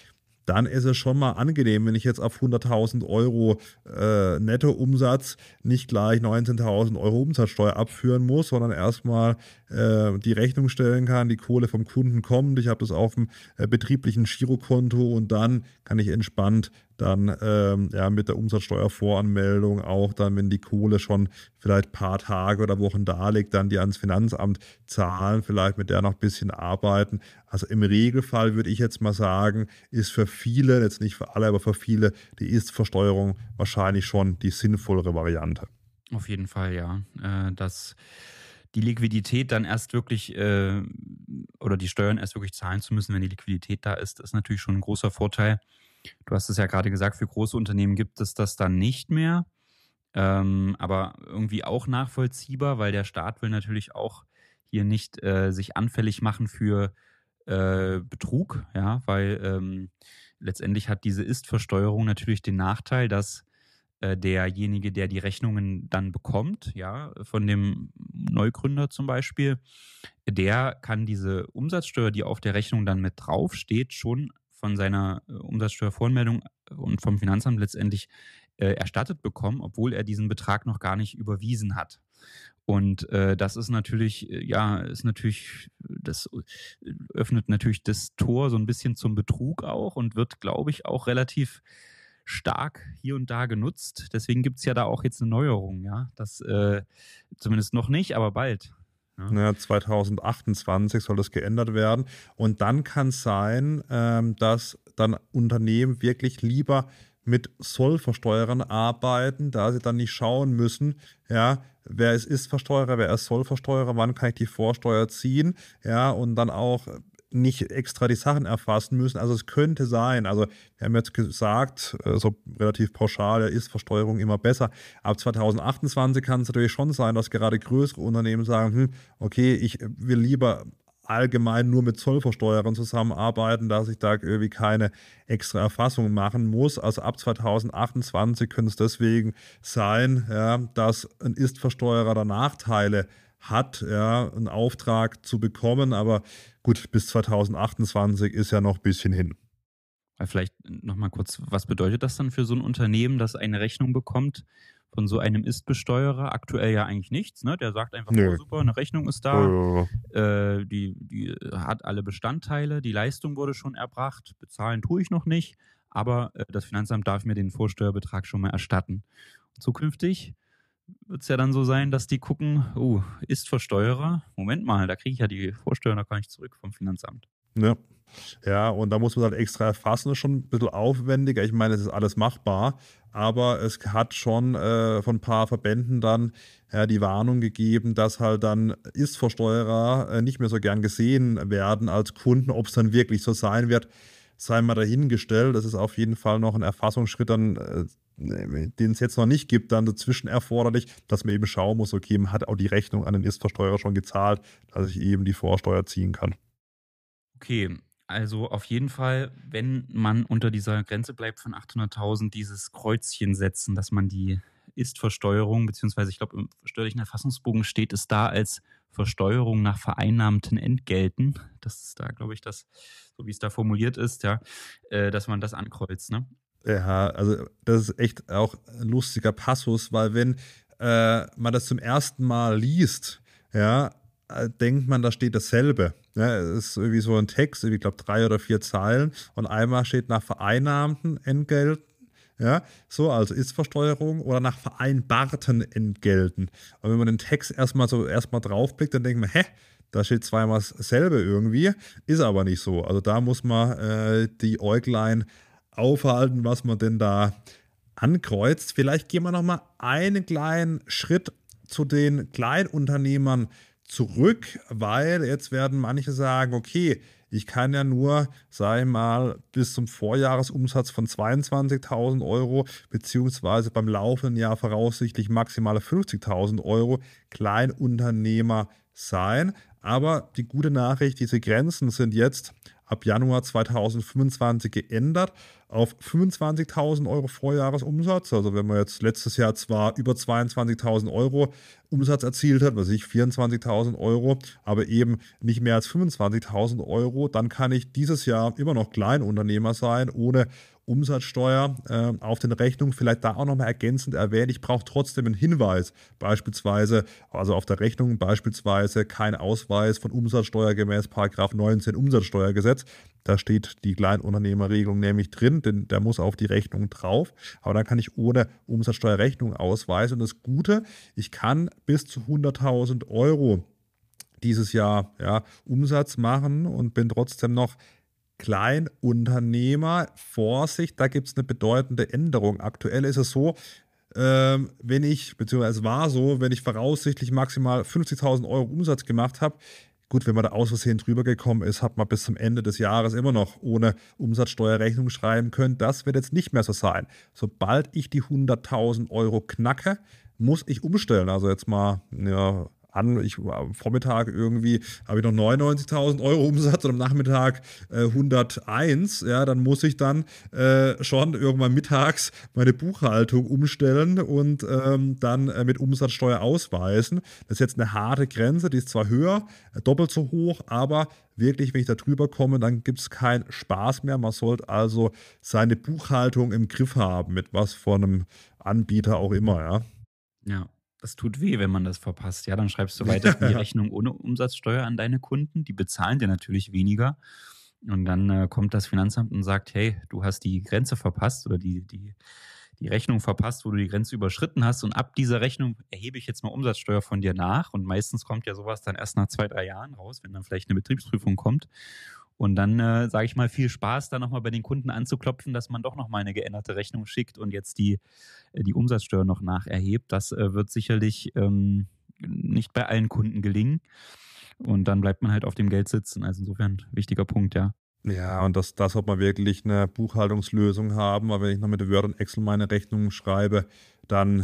dann ist es schon mal angenehm, wenn ich jetzt auf 100.000 Euro Nettoumsatz nicht gleich 19.000 Euro Umsatzsteuer abführen muss, sondern erstmal die Rechnung stellen kann, die Kohle vom Kunden kommt, ich habe das auf dem betrieblichen Girokonto und dann kann ich entspannt dann mit der Umsatzsteuervoranmeldung auch dann, wenn die Kohle schon vielleicht ein paar Tage oder Wochen da liegt, dann die ans Finanzamt zahlen, vielleicht mit der noch ein bisschen arbeiten. Also im Regelfall würde ich jetzt mal sagen, ist für viele, jetzt nicht für alle, aber für viele die Ist-Versteuerung wahrscheinlich schon die sinnvollere Variante. Auf jeden Fall, ja. Dass die Liquidität dann erst wirklich oder die Steuern erst wirklich zahlen zu müssen, wenn die Liquidität da ist natürlich schon ein großer Vorteil. Du hast es ja gerade gesagt, für große Unternehmen gibt es das dann nicht mehr, aber irgendwie auch nachvollziehbar, weil der Staat will natürlich auch hier nicht sich anfällig machen für Betrug, ja, weil letztendlich hat diese Ist-Versteuerung natürlich den Nachteil, dass derjenige, der die Rechnungen dann bekommt, ja, von dem Neugründer zum Beispiel, der kann diese Umsatzsteuer, die auf der Rechnung dann mit draufsteht, schon von seiner Umsatzsteuervoranmeldung und vom Finanzamt letztendlich erstattet bekommen, obwohl er diesen Betrag noch gar nicht überwiesen hat. Und das ist natürlich, das öffnet natürlich das Tor so ein bisschen zum Betrug auch und wird, glaube ich, auch relativ stark hier und da genutzt. Deswegen gibt es ja da auch jetzt eine Neuerung, ja. Das zumindest noch nicht, aber bald. Ja. Ja, 2028 soll das geändert werden. Und dann kann es sein, dass dann Unternehmen wirklich lieber mit Sollversteuerern arbeiten, da sie dann nicht schauen müssen, ja, wer ist Versteuerer, wer ist Sollversteuerer, wann kann ich die Vorsteuer ziehen, ja, und dann auch nicht extra die Sachen erfassen müssen. Also es könnte sein, also wir haben jetzt gesagt, so relativ pauschal, ist Versteuerung immer besser. Ab 2028 kann es natürlich schon sein, dass gerade größere Unternehmen sagen, okay, ich will lieber allgemein nur mit Zollversteuerern zusammenarbeiten, dass ich da irgendwie keine extra Erfassung machen muss. Also ab 2028 könnte es deswegen sein, ja, dass ein Ist-Versteuerer da Nachteile hat, ja, einen Auftrag zu bekommen. Aber gut, bis 2028 ist ja noch ein bisschen hin. Vielleicht nochmal kurz, was bedeutet das dann für so ein Unternehmen, das eine Rechnung bekommt von so einem Ist-Besteuerer? Aktuell ja eigentlich nichts, ne? Der sagt einfach, Nö. oh, super, eine Rechnung ist da, die hat alle Bestandteile, die Leistung wurde schon erbracht, bezahlen tue ich noch nicht, aber das Finanzamt darf mir den Vorsteuerbetrag schon mal erstatten. Zukünftig wird es ja dann so sein, dass die gucken, Ist-Versteuerer, Moment mal, da kriege ich ja die Vorsteuer noch gar nicht zurück vom Finanzamt. Ja. Ja, und da muss man halt extra erfassen, das ist schon ein bisschen aufwendiger. Ich meine, es ist alles machbar, aber es hat schon von ein paar Verbänden dann die Warnung gegeben, dass halt dann Ist-Versteuerer nicht mehr so gern gesehen werden als Kunden. Ob es dann wirklich so sein wird, sei mal dahingestellt. Das ist auf jeden Fall noch ein Erfassungsschritt, dann, den es jetzt noch nicht gibt, dann dazwischen erforderlich, dass man eben schauen muss, okay, man hat auch die Rechnung an den Ist-Versteuerer schon gezahlt, dass ich eben die Vorsteuer ziehen kann. Okay, also auf jeden Fall, wenn man unter dieser Grenze bleibt von 800.000, dieses Kreuzchen setzen, dass man die Ist-Versteuerung, beziehungsweise ich glaube, im steuerlichen Erfassungsbogen steht es da als Versteuerung nach vereinnahmten Entgelten. Das ist da, glaube ich, das, so wie es da formuliert ist, ja, dass man das ankreuzt, ne? Ja, also das ist echt auch ein lustiger Passus, weil wenn man das zum ersten Mal liest, ja, denkt man, da steht dasselbe. Ja, es ist irgendwie so ein Text, ich glaube 3 oder 4 Zeilen und einmal steht nach vereinnahmten Entgelten, ja, so, also Ist-Versteuerung oder nach vereinbarten Entgelten. Und wenn man den Text erstmal draufblickt, dann denkt man, da steht zweimal dasselbe irgendwie, ist aber nicht so. Also da muss man die Äuglein aufhalten, was man denn da ankreuzt. Vielleicht gehen wir noch mal einen kleinen Schritt zu den Kleinunternehmern zurück, weil jetzt werden manche sagen, okay, ich kann ja nur, sag ich mal, bis zum Vorjahresumsatz von 22.000 Euro beziehungsweise beim laufenden Jahr voraussichtlich maximale 50.000 Euro Kleinunternehmer sein. Aber die gute Nachricht, diese Grenzen sind jetzt ab Januar 2025 geändert auf 25.000 Euro Vorjahresumsatz. Also wenn man jetzt letztes Jahr zwar über 22.000 Euro Umsatz erzielt hat, was weiß ich, 24.000 Euro, aber eben nicht mehr als 25.000 Euro, dann kann ich dieses Jahr immer noch Kleinunternehmer sein, ohne Umsatzsteuer auf den Rechnungen. Vielleicht da auch nochmal ergänzend erwähnt, ich brauche trotzdem einen Hinweis, beispielsweise, also auf der Rechnung beispielsweise kein Ausweis von Umsatzsteuer gemäß Paragraph 19 Umsatzsteuergesetz. Da steht die Kleinunternehmerregelung nämlich drin, denn der muss auf die Rechnung drauf. Aber dann kann ich ohne Umsatzsteuerrechnung ausweisen. Und das Gute, ich kann bis zu 100.000 Euro dieses Jahr Umsatz machen und bin trotzdem noch Kleinunternehmer. Vorsicht, da gibt es eine bedeutende Änderung. Aktuell ist es so, wenn ich, beziehungsweise es war so, wenn ich voraussichtlich maximal 50.000 Euro Umsatz gemacht habe, gut, wenn man da aus Versehen drüber gekommen ist, hat man bis zum Ende des Jahres immer noch ohne Umsatzsteuerrechnung schreiben können. Das wird jetzt nicht mehr so sein. Sobald ich die 100.000 Euro knacke, muss ich umstellen. Also jetzt mal am Vormittag irgendwie habe ich noch 99.000 Euro Umsatz und am Nachmittag 101, dann muss ich dann schon irgendwann mittags meine Buchhaltung umstellen und dann mit Umsatzsteuer ausweisen. Das ist jetzt eine harte Grenze, die ist zwar höher, doppelt so hoch, aber wirklich, wenn ich da drüber komme, dann gibt es keinen Spaß mehr. Man sollte also seine Buchhaltung im Griff haben, mit was von einem Anbieter auch immer, ja. Ja, das tut weh, wenn man das verpasst. Ja, dann schreibst du weiterhin die Rechnung ohne Umsatzsteuer an deine Kunden. Die bezahlen dir natürlich weniger. Und dann kommt das Finanzamt und sagt, hey, du hast die Grenze verpasst oder die Rechnung verpasst, wo du die Grenze überschritten hast. Und ab dieser Rechnung erhebe ich jetzt mal Umsatzsteuer von dir nach. Und meistens kommt ja sowas dann erst nach 2, 3 Jahren raus, wenn dann vielleicht eine Betriebsprüfung kommt. Und dann, sage ich mal, viel Spaß, da nochmal bei den Kunden anzuklopfen, dass man doch nochmal eine geänderte Rechnung schickt und jetzt die Umsatzsteuer noch nacherhebt. Das wird sicherlich nicht bei allen Kunden gelingen. Und dann bleibt man halt auf dem Geld sitzen. Also insofern wichtiger Punkt, ja. Ja, und das sollte man wirklich eine Buchhaltungslösung haben, weil wenn ich noch mit Word und Excel meine Rechnungen schreibe, dann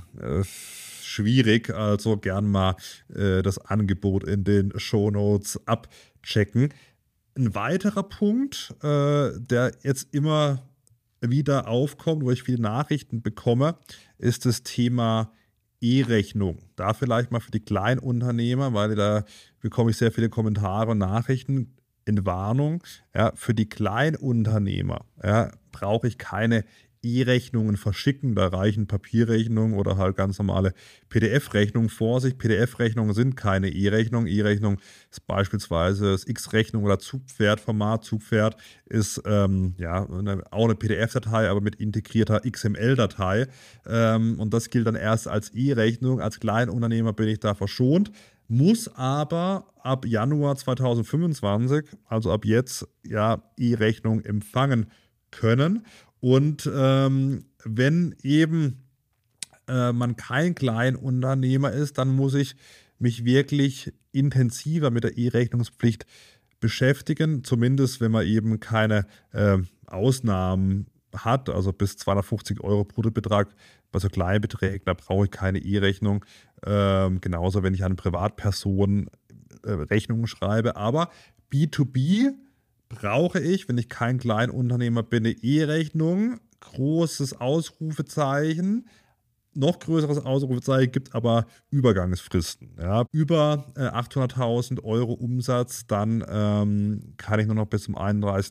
schwierig. Also gern mal das Angebot in den Shownotes abchecken. Ein weiterer Punkt, der jetzt immer wieder aufkommt, wo ich viele Nachrichten bekomme, ist das Thema E-Rechnung. Da vielleicht mal für die Kleinunternehmer, weil da bekomme ich sehr viele Kommentare und Nachrichten in Warnung. Ja, für die Kleinunternehmer brauche ich keine E-Rechnungen verschicken, da reichen Papierrechnungen oder halt ganz normale PDF-Rechnungen. Vorsicht, PDF-Rechnungen sind keine E-Rechnung. E-Rechnung ist beispielsweise das X-Rechnung oder Zugpferd-Format. Zugpferd ist auch eine PDF-Datei, aber mit integrierter XML-Datei. Und das gilt dann erst als E-Rechnung. Als Kleinunternehmer bin ich da verschont, muss aber ab Januar 2025, also ab jetzt, E-Rechnung empfangen können. Und wenn eben man kein Kleinunternehmer ist, dann muss ich mich wirklich intensiver mit der E-Rechnungspflicht beschäftigen, zumindest wenn man eben keine Ausnahmen hat, also bis 250 Euro Bruttobetrag bei so Kleinbeträgen, da brauche ich keine E-Rechnung. Genauso, wenn ich an Privatpersonen Rechnungen schreibe. Aber B2B brauche ich, wenn ich kein Kleinunternehmer bin, eine E-Rechnung, großes Ausrufezeichen, noch größeres Ausrufezeichen, gibt aber Übergangsfristen. Ja. Über 800.000 Euro Umsatz, dann kann ich nur noch bis zum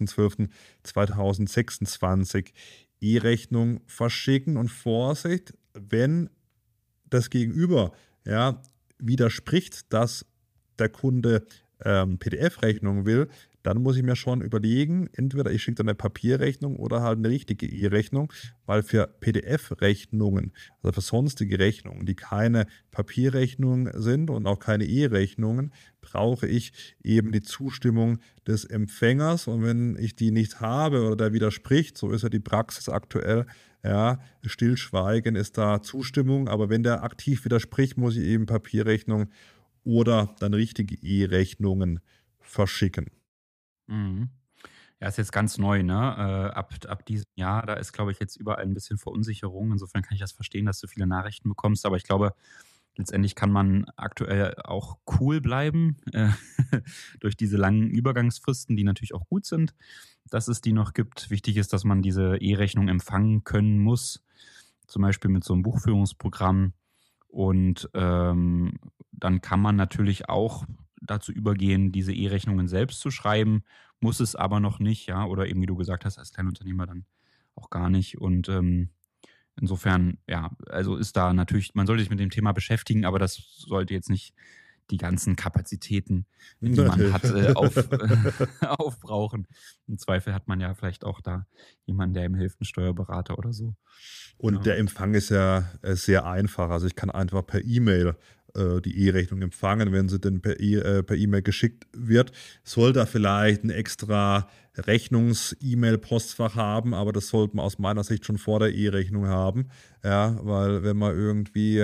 31.12.2026 E-Rechnung verschicken. Und Vorsicht, wenn das Gegenüber widerspricht, dass der Kunde PDF-Rechnung will, dann muss ich mir schon überlegen, entweder ich schicke dann eine Papierrechnung oder halt eine richtige E-Rechnung, weil für PDF-Rechnungen, also für sonstige Rechnungen, die keine Papierrechnungen sind und auch keine E-Rechnungen, brauche ich eben die Zustimmung des Empfängers. Und wenn ich die nicht habe oder der widerspricht, so ist ja die Praxis aktuell, Stillschweigen ist da Zustimmung, aber wenn der aktiv widerspricht, muss ich eben Papierrechnung oder dann richtige E-Rechnungen verschicken. Mhm. Ja, ist jetzt ganz neu, ne? Ab diesem Jahr, da ist, glaube ich, jetzt überall ein bisschen Verunsicherung. Insofern kann ich das verstehen, dass du viele Nachrichten bekommst. Aber ich glaube, letztendlich kann man aktuell auch cool bleiben durch diese langen Übergangsfristen, die natürlich auch gut sind, dass es die noch gibt. Wichtig ist, dass man diese E-Rechnung empfangen können muss, zum Beispiel mit so einem Buchführungsprogramm. Und dann kann man natürlich auch dazu übergehen, diese E-Rechnungen selbst zu schreiben, muss es aber noch nicht, ja, oder eben wie du gesagt hast, als Kleinunternehmer dann auch gar nicht. Und insofern, ja, also ist da natürlich, man sollte sich mit dem Thema beschäftigen, aber das sollte jetzt nicht die ganzen Kapazitäten, die man hat, aufbrauchen. Im Zweifel hat man ja vielleicht auch da jemanden, der ihm hilft, einen Steuerberater oder so. Und der Empfang ist ja sehr einfach. Also ich kann einfach per E-Mail die E-Rechnung empfangen, wenn sie denn per E-Mail geschickt wird. Soll da vielleicht ein extra Rechnungs-E-Mail-Postfach haben, aber das sollte man aus meiner Sicht schon vor der E-Rechnung haben. Ja, weil wenn man irgendwie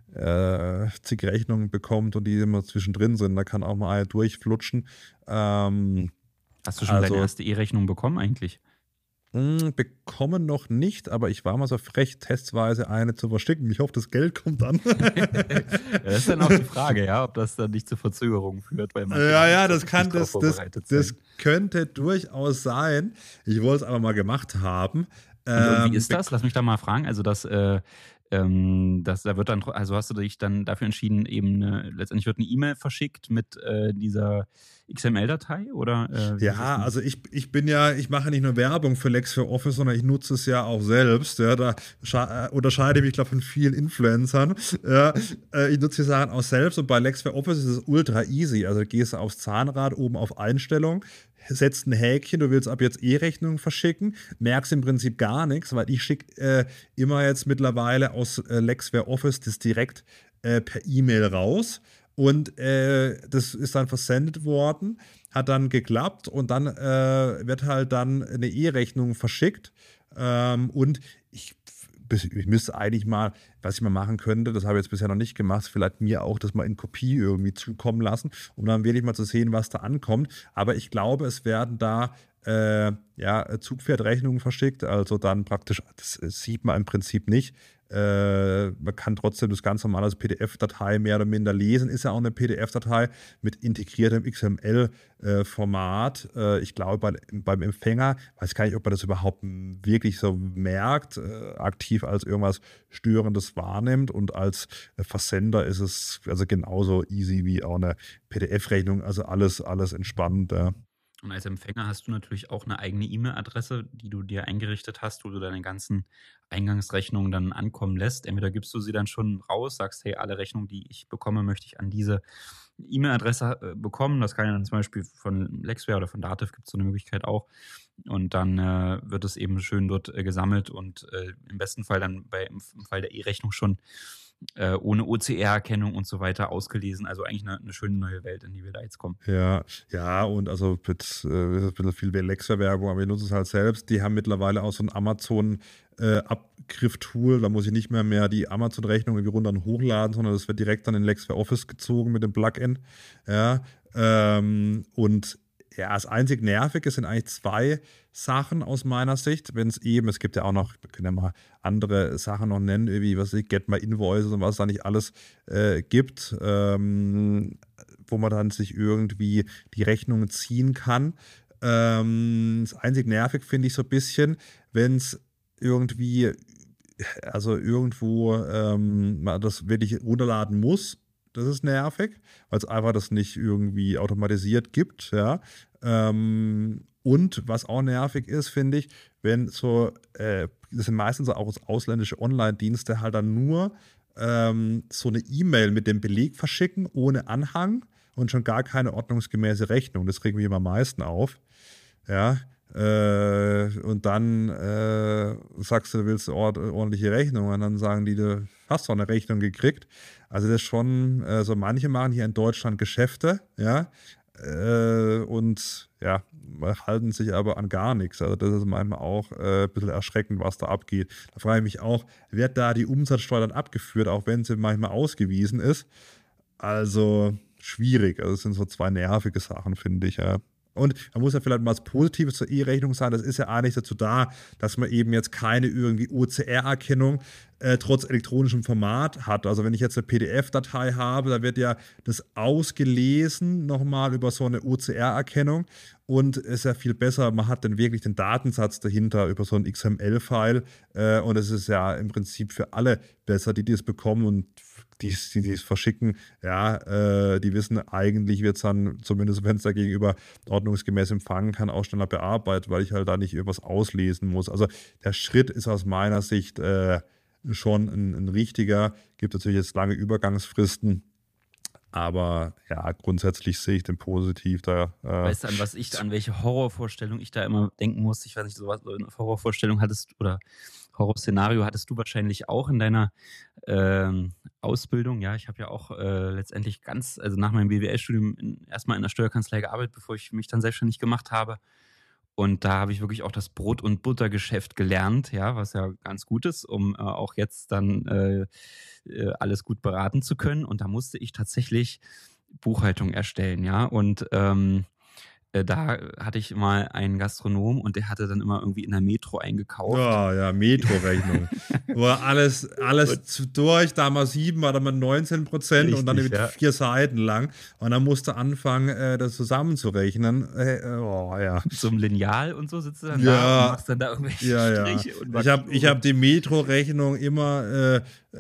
zig Rechnungen bekommt und die immer zwischendrin sind, da kann auch mal eine durchflutschen. Hast du schon deine erste E-Rechnung bekommen eigentlich? Bekommen noch nicht, aber ich war mal so frech, testweise eine zu verschicken. Ich hoffe, das Geld kommt dann. Das ist dann auch die Frage, ja, ob das dann nicht zu Verzögerungen führt. Weil man das könnte durchaus sein. Ich wollte es aber mal gemacht haben. Und wie ist das? Lass mich da mal fragen. Also da wird dann, also hast du dich dann dafür entschieden, eben letztendlich wird eine E-Mail verschickt mit dieser XML-Datei oder? Ja, also ich mache nicht nur Werbung für Lex for Office, sondern ich nutze es ja auch selbst. Ja, da unterscheide ich mich, glaube ich, von vielen Influencern. Ja, ich nutze die Sachen auch selbst und bei Lex for Office ist es ultra easy. Also gehst du aufs Zahnrad, oben auf Einstellung, setzt ein Häkchen, du willst ab jetzt E-Rechnungen verschicken, merkst im Prinzip gar nichts, weil ich schicke immer jetzt mittlerweile aus Lexware Office das direkt per E-Mail raus und das ist dann versendet worden, hat dann geklappt und dann wird halt dann eine E-Rechnung verschickt und ich müsste eigentlich mal, was ich mal machen könnte, das habe ich jetzt bisher noch nicht gemacht, vielleicht mir auch das mal in Kopie irgendwie zukommen lassen, um dann wirklich mal zu sehen, was da ankommt. Aber ich glaube, es werden da Zugpferdrechnungen verschickt, also dann praktisch, das sieht man im Prinzip nicht. Man kann trotzdem das ganz normal als PDF-Datei mehr oder minder lesen. Ist ja auch eine PDF-Datei mit integriertem XML-Format. Ich glaube, beim Empfänger, weiß gar nicht, ob man das überhaupt wirklich so merkt, aktiv als irgendwas Störendes wahrnimmt. Und als Versender ist es also genauso easy wie auch eine PDF-Rechnung. Also alles entspannt. Und als Empfänger hast du natürlich auch eine eigene E-Mail-Adresse, die du dir eingerichtet hast, wo du deine ganzen Eingangsrechnungen dann ankommen lässt. Entweder gibst du sie dann schon raus, sagst, hey, alle Rechnungen, die ich bekomme, möchte ich an diese E-Mail-Adresse bekommen. Das kann ja dann zum Beispiel von Lexware oder von Dativ gibt es so eine Möglichkeit auch. Und dann wird es eben schön dort gesammelt und im besten Fall dann im Fall der E-Rechnung schon ohne OCR-Erkennung und so weiter ausgelesen. Also eigentlich eine schöne neue Welt, in die wir da jetzt kommen. Ja, und also mit ein bisschen viel Lexware-Werbung, aber ich nutze es halt selbst. Die haben mittlerweile auch so ein Amazon-Abgriff-Tool. Da muss ich nicht mehr die Amazon-Rechnung irgendwie runter und hochladen, sondern das wird direkt dann in Lexware Office gezogen mit dem Plugin. Ja, und ja, das einzig Nervige sind eigentlich zwei Sachen aus meiner Sicht. Es gibt ja auch noch, wir können ja mal andere Sachen noch nennen, wie, was weiß ich, Get My Invoices und was es da nicht alles gibt, wo man dann sich irgendwie die Rechnungen ziehen kann. Das einzig nervig finde ich so ein bisschen, wenn es irgendwie, also irgendwo man das wirklich runterladen muss. Das ist nervig, weil es einfach das nicht irgendwie automatisiert gibt, ja. Und was auch nervig ist, finde ich, wenn das sind meistens auch ausländische Online-Dienste halt dann nur so eine E-Mail mit dem Beleg verschicken, ohne Anhang und schon gar keine ordnungsgemäße Rechnung. Das regt mich immer am meisten auf, ja. Und dann sagst du willst ordentliche Rechnung und dann sagen die, du hast doch eine Rechnung gekriegt. Also das ist schon, so manche machen hier in Deutschland Geschäfte, ja, und ja, halten sich aber an gar nichts. Also das ist manchmal auch ein bisschen erschreckend, was da abgeht. Da frage ich mich auch, wird da die Umsatzsteuer dann abgeführt, auch wenn sie manchmal ausgewiesen ist? Also schwierig. Also das sind so zwei nervige Sachen, finde ich, ja. Und man muss ja vielleicht mal was Positives zur E-Rechnung sagen. Das ist ja eigentlich dazu da, dass man eben jetzt keine irgendwie OCR-Erkennung trotz elektronischem Format hat. Also wenn ich jetzt eine PDF-Datei habe, da wird ja das ausgelesen nochmal über so eine OCR-Erkennung und ist ja viel besser, man hat dann wirklich den Datensatz dahinter über so ein XML-File und es ist ja im Prinzip für alle besser, die es bekommen und die es verschicken, ja, die wissen, eigentlich wird es dann, zumindest wenn es da gegenüber ordnungsgemäß empfangen kann, auch schneller bearbeitet, weil ich halt da nicht irgendwas auslesen muss. Also der Schritt ist aus meiner Sicht schon ein richtiger. Gibt natürlich jetzt lange Übergangsfristen, aber ja, grundsätzlich sehe ich den positiv da. Weißt du, an welche Horrorvorstellung ich da immer denken muss? Ich weiß nicht, so eine Horrorvorstellung hattest oder Horrorszenario hattest du wahrscheinlich auch in deiner Ausbildung. Ja, ich habe ja auch letztendlich also nach meinem BWL-Studium erstmal in der Steuerkanzlei gearbeitet, bevor ich mich dann selbstständig gemacht habe. Und da habe ich wirklich auch das Brot- und Buttergeschäft gelernt, ja, was ja ganz gut ist, um auch jetzt dann alles gut beraten zu können. Und da musste ich tatsächlich Buchhaltung erstellen, ja. Und da hatte ich mal einen Gastronom und der hatte dann immer irgendwie in der Metro eingekauft. Ja, Metro-Rechnung. War alles durch, damals 7 war dann mal 19% und dann mit 4 Seiten lang. Und dann musste anfangen, das zusammenzurechnen. Ja. Mit so einem Lineal und so sitzt du dann da und machst dann da irgendwelche Striche. Und ich hab die Metro-Rechnung immer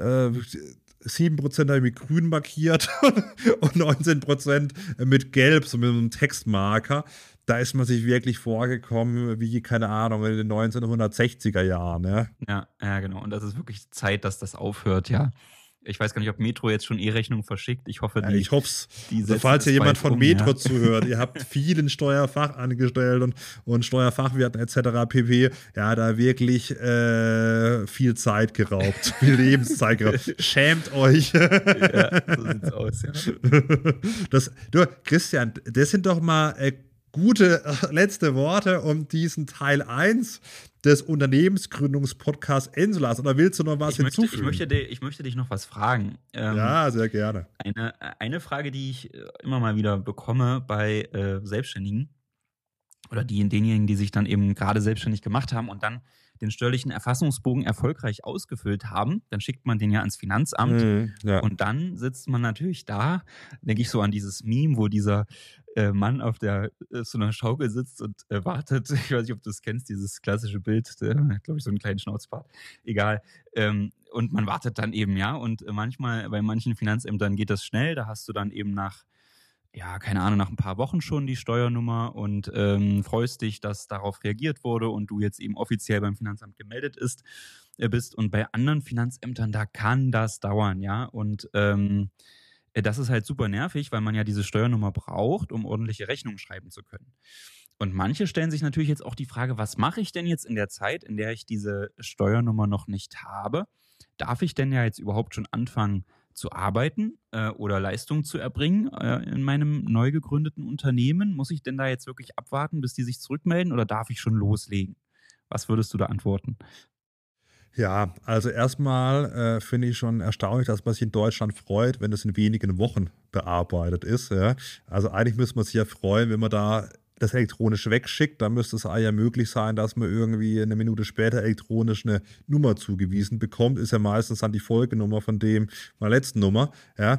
7% habe ich mit grün markiert und 19% mit gelb, so mit einem Textmarker. Da ist man sich wirklich vorgekommen wie, keine Ahnung, in den 1960er Jahren. Ja, genau. Und das ist wirklich Zeit, dass das aufhört, ja. Ich weiß gar nicht, ob Metro jetzt schon E-Rechnung verschickt. Ich hoffe, ich hoffe es. Also, falls hier jemand von Metro zuhört, ihr habt vielen Steuerfachangestellten und Steuerfachwirten etc. pp. Ja, da wirklich viel Zeit geraubt, viel Lebenszeit geraubt. Schämt euch. Ja, so sieht's aus, ja. Christian, das sind doch mal gute letzte Worte, um diesen Teil 1 des Unternehmensgründungspodcasts enden zu lassen. Oder willst du noch was hinzufügen? Ich möchte dich noch was fragen. Ja, sehr gerne. Eine Frage, die ich immer mal wieder bekomme bei Selbstständigen oder denjenigen, die sich dann eben gerade selbstständig gemacht haben und dann den steuerlichen Erfassungsbogen erfolgreich ausgefüllt haben, dann schickt man den ja ans Finanzamt und dann sitzt man natürlich da, denke ich so an dieses Meme, wo dieser Mann auf so einer Schaukel sitzt und wartet. Ich weiß nicht, ob du es kennst, dieses klassische Bild, glaube ich, so einen kleinen Schnauzbart. Egal. Und man wartet dann eben, ja. Und manchmal, bei manchen Finanzämtern geht das schnell. Da hast du dann eben nach ein paar Wochen schon die Steuernummer und freust dich, dass darauf reagiert wurde und du jetzt eben offiziell beim Finanzamt gemeldet bist. Und bei anderen Finanzämtern, da kann das dauern, ja. Und das ist halt super nervig, weil man ja diese Steuernummer braucht, um ordentliche Rechnungen schreiben zu können. Und manche stellen sich natürlich jetzt auch die Frage, was mache ich denn jetzt in der Zeit, in der ich diese Steuernummer noch nicht habe? Darf ich denn ja jetzt überhaupt schon anfangen zu arbeiten oder Leistungen zu erbringen in meinem neu gegründeten Unternehmen? Muss ich denn da jetzt wirklich abwarten, bis die sich zurückmelden oder darf ich schon loslegen? Was würdest du da antworten? Ja, also erstmal finde ich schon erstaunlich, dass man sich in Deutschland freut, wenn es in wenigen Wochen bearbeitet ist. Ja. Also eigentlich müsste man sich ja freuen, wenn man da das elektronisch wegschickt, dann müsste es ja möglich sein, dass man irgendwie eine Minute später elektronisch eine Nummer zugewiesen bekommt. Ist ja meistens dann die Folgenummer von meiner letzten Nummer. Ja.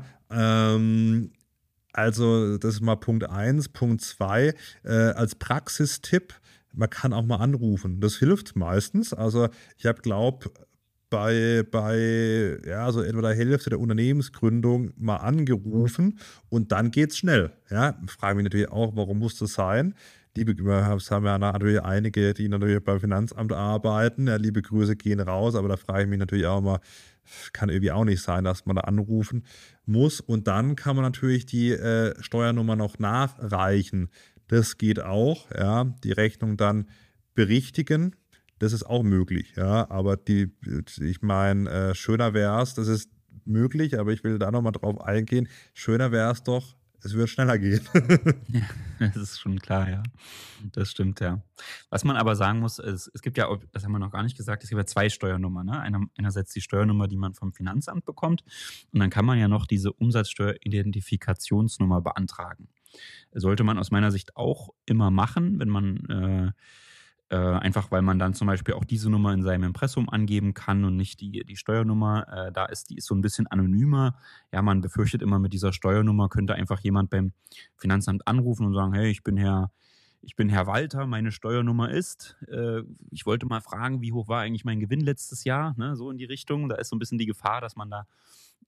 Also das ist mal Punkt 1. Punkt 2, als Praxistipp, man kann auch mal anrufen. Das hilft meistens. Also ich habe, glaube bei so etwa der Hälfte der Unternehmensgründung mal angerufen und dann geht's schnell. Ja, frage mich natürlich auch, warum muss das sein? Es haben ja natürlich einige, die natürlich beim Finanzamt arbeiten. Ja, liebe Grüße gehen raus, aber da frage ich mich natürlich auch mal, kann irgendwie auch nicht sein, dass man da anrufen muss. Und dann kann man natürlich die Steuernummer noch nachreichen. Das geht auch, ja, die Rechnung dann berichtigen. Das ist auch möglich, ja, aber ich meine, schöner wäre es, das ist möglich, aber ich will da nochmal drauf eingehen, schöner wäre es doch, es wird schneller gehen. Ja, das ist schon klar, ja. Das stimmt, ja. Was man aber sagen muss, es gibt ja, das haben wir noch gar nicht gesagt, es gibt ja 2 Steuernummern. Ne? Einerseits die Steuernummer, die man vom Finanzamt bekommt und dann kann man ja noch diese Umsatzsteueridentifikationsnummer beantragen. Sollte man aus meiner Sicht auch immer machen, wenn man Einfach weil man dann zum Beispiel auch diese Nummer in seinem Impressum angeben kann und nicht die Steuernummer. Die ist so ein bisschen anonymer. Ja, man befürchtet immer, mit dieser Steuernummer könnte einfach jemand beim Finanzamt anrufen und sagen, hey, ich bin Herr Walter, meine Steuernummer ist. Ich wollte mal fragen, wie hoch war eigentlich mein Gewinn letztes Jahr? Ne, so in die Richtung. Da ist so ein bisschen die Gefahr, dass man da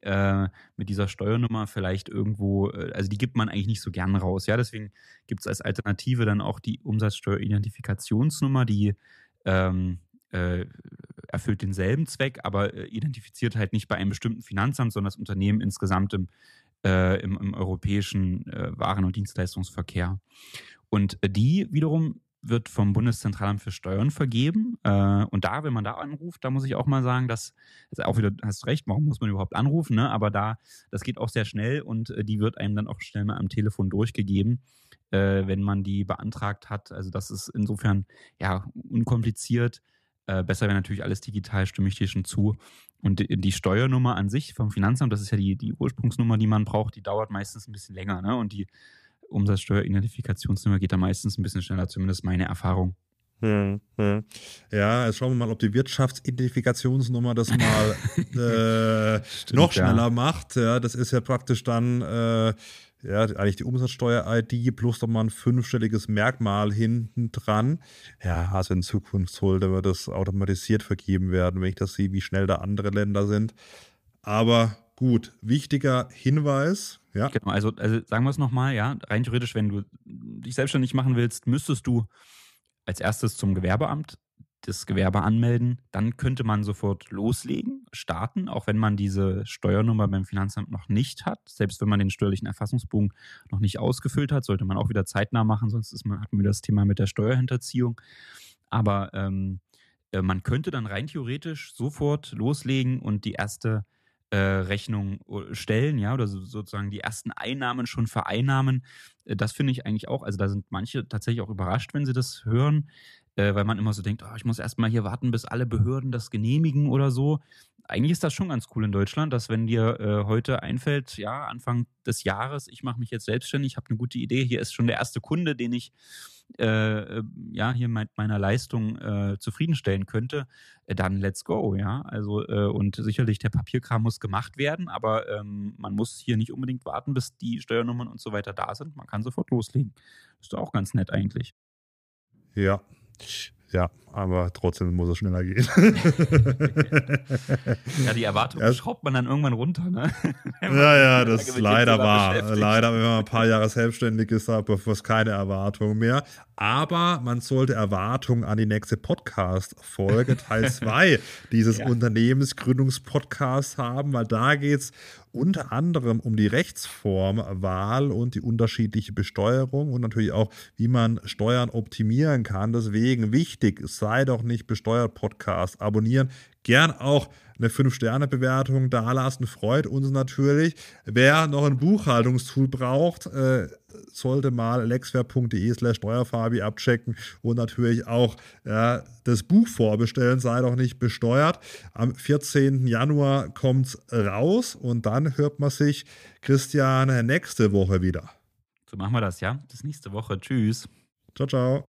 mit dieser Steuernummer vielleicht irgendwo, also die gibt man eigentlich nicht so gern raus. Ja, deswegen gibt es als Alternative dann auch die Umsatzsteueridentifikationsnummer, die ähm, äh, erfüllt denselben Zweck, aber identifiziert halt nicht bei einem bestimmten Finanzamt, sondern das Unternehmen insgesamt im europäischen Waren- und Dienstleistungsverkehr. Und die wiederum wird vom Bundeszentralamt für Steuern vergeben. Und da, wenn man da anruft, da muss ich auch mal sagen, dass, also auch wieder, hast recht, warum muss man überhaupt anrufen, ne? Aber das geht auch sehr schnell und die wird einem dann auch schnell mal am Telefon durchgegeben, wenn man die beantragt hat. Also das ist insofern ja unkompliziert. Besser wäre natürlich alles digital, stimme ich dir schon zu. Und die Steuernummer an sich vom Finanzamt, das ist ja die Ursprungsnummer, die man braucht, die dauert meistens ein bisschen länger, ne? Und die Umsatzsteueridentifikationsnummer geht da meistens ein bisschen schneller, zumindest meine Erfahrung. Ja, jetzt schauen wir mal, ob die Wirtschaftsidentifikationsnummer das mal Stimmt, noch schneller ja. macht. Ja, das ist ja praktisch dann ja, eigentlich die Umsatzsteuer-ID plus nochmal ein 5-stelliges Merkmal hinten dran. Ja, also in Zukunft sollte das automatisiert vergeben werden, wenn ich das sehe, wie schnell da andere Länder sind. Aber gut, wichtiger Hinweis, ja. Genau, also sagen wir es nochmal, ja, rein theoretisch, wenn du dich selbstständig machen willst, müsstest du als erstes zum Gewerbeamt das Gewerbe anmelden. Dann könnte man sofort loslegen, starten, auch wenn man diese Steuernummer beim Finanzamt noch nicht hat. Selbst wenn man den steuerlichen Erfassungsbogen noch nicht ausgefüllt hat, sollte man auch wieder zeitnah machen, sonst hat man wieder das Thema mit der Steuerhinterziehung. Aber man könnte dann rein theoretisch sofort loslegen und die erste Rechnung stellen, ja, oder sozusagen die ersten Einnahmen schon vereinnahmen. Das finde ich eigentlich auch, also da sind manche tatsächlich auch überrascht, wenn sie das hören, weil man immer so denkt, oh, ich muss erst mal hier warten, bis alle Behörden das genehmigen oder so. Eigentlich ist das schon ganz cool in Deutschland, dass wenn dir heute einfällt, ja, Anfang des Jahres, ich mache mich jetzt selbstständig, habe eine gute Idee, hier ist schon der erste Kunde, den ich ja, hier mit meiner Leistung zufriedenstellen könnte, dann let's go, ja. Also, und sicherlich der Papierkram muss gemacht werden, aber man muss hier nicht unbedingt warten, bis die Steuernummern und so weiter da sind. Man kann sofort loslegen. Ist doch auch ganz nett eigentlich. Ja. Ja, aber trotzdem muss es schneller gehen. Ja, die Erwartungen Ja, schraubt man dann irgendwann runter, ne? Wenn man ja, sich das ist lange mit dem leider Thema wahr. beschäftigt. Leider, wenn man ein paar Jahre selbstständig ist, hat man fast keine Erwartung mehr. Aber man sollte Erwartungen an die nächste Podcast-Folge, Teil 2 dieses Ja. Unternehmensgründungspodcasts haben, weil da geht es unter anderem um die Rechtsformwahl und die unterschiedliche Besteuerung und natürlich auch, wie man Steuern optimieren kann. Deswegen wichtig, sei doch nicht besteuert Podcast. Abonnieren, gern auch eine 5-Sterne-Bewertung dalassen, freut uns natürlich. Wer noch ein Buchhaltungstool braucht, sollte mal lexware.de/steuerfabi abchecken und natürlich auch das Buch vorbestellen, sei doch nicht besteuert. Am 14. Januar kommt es raus und dann hört man sich, Christian, nächste Woche wieder. So machen wir das, ja. Bis nächste Woche. Tschüss. Ciao, ciao.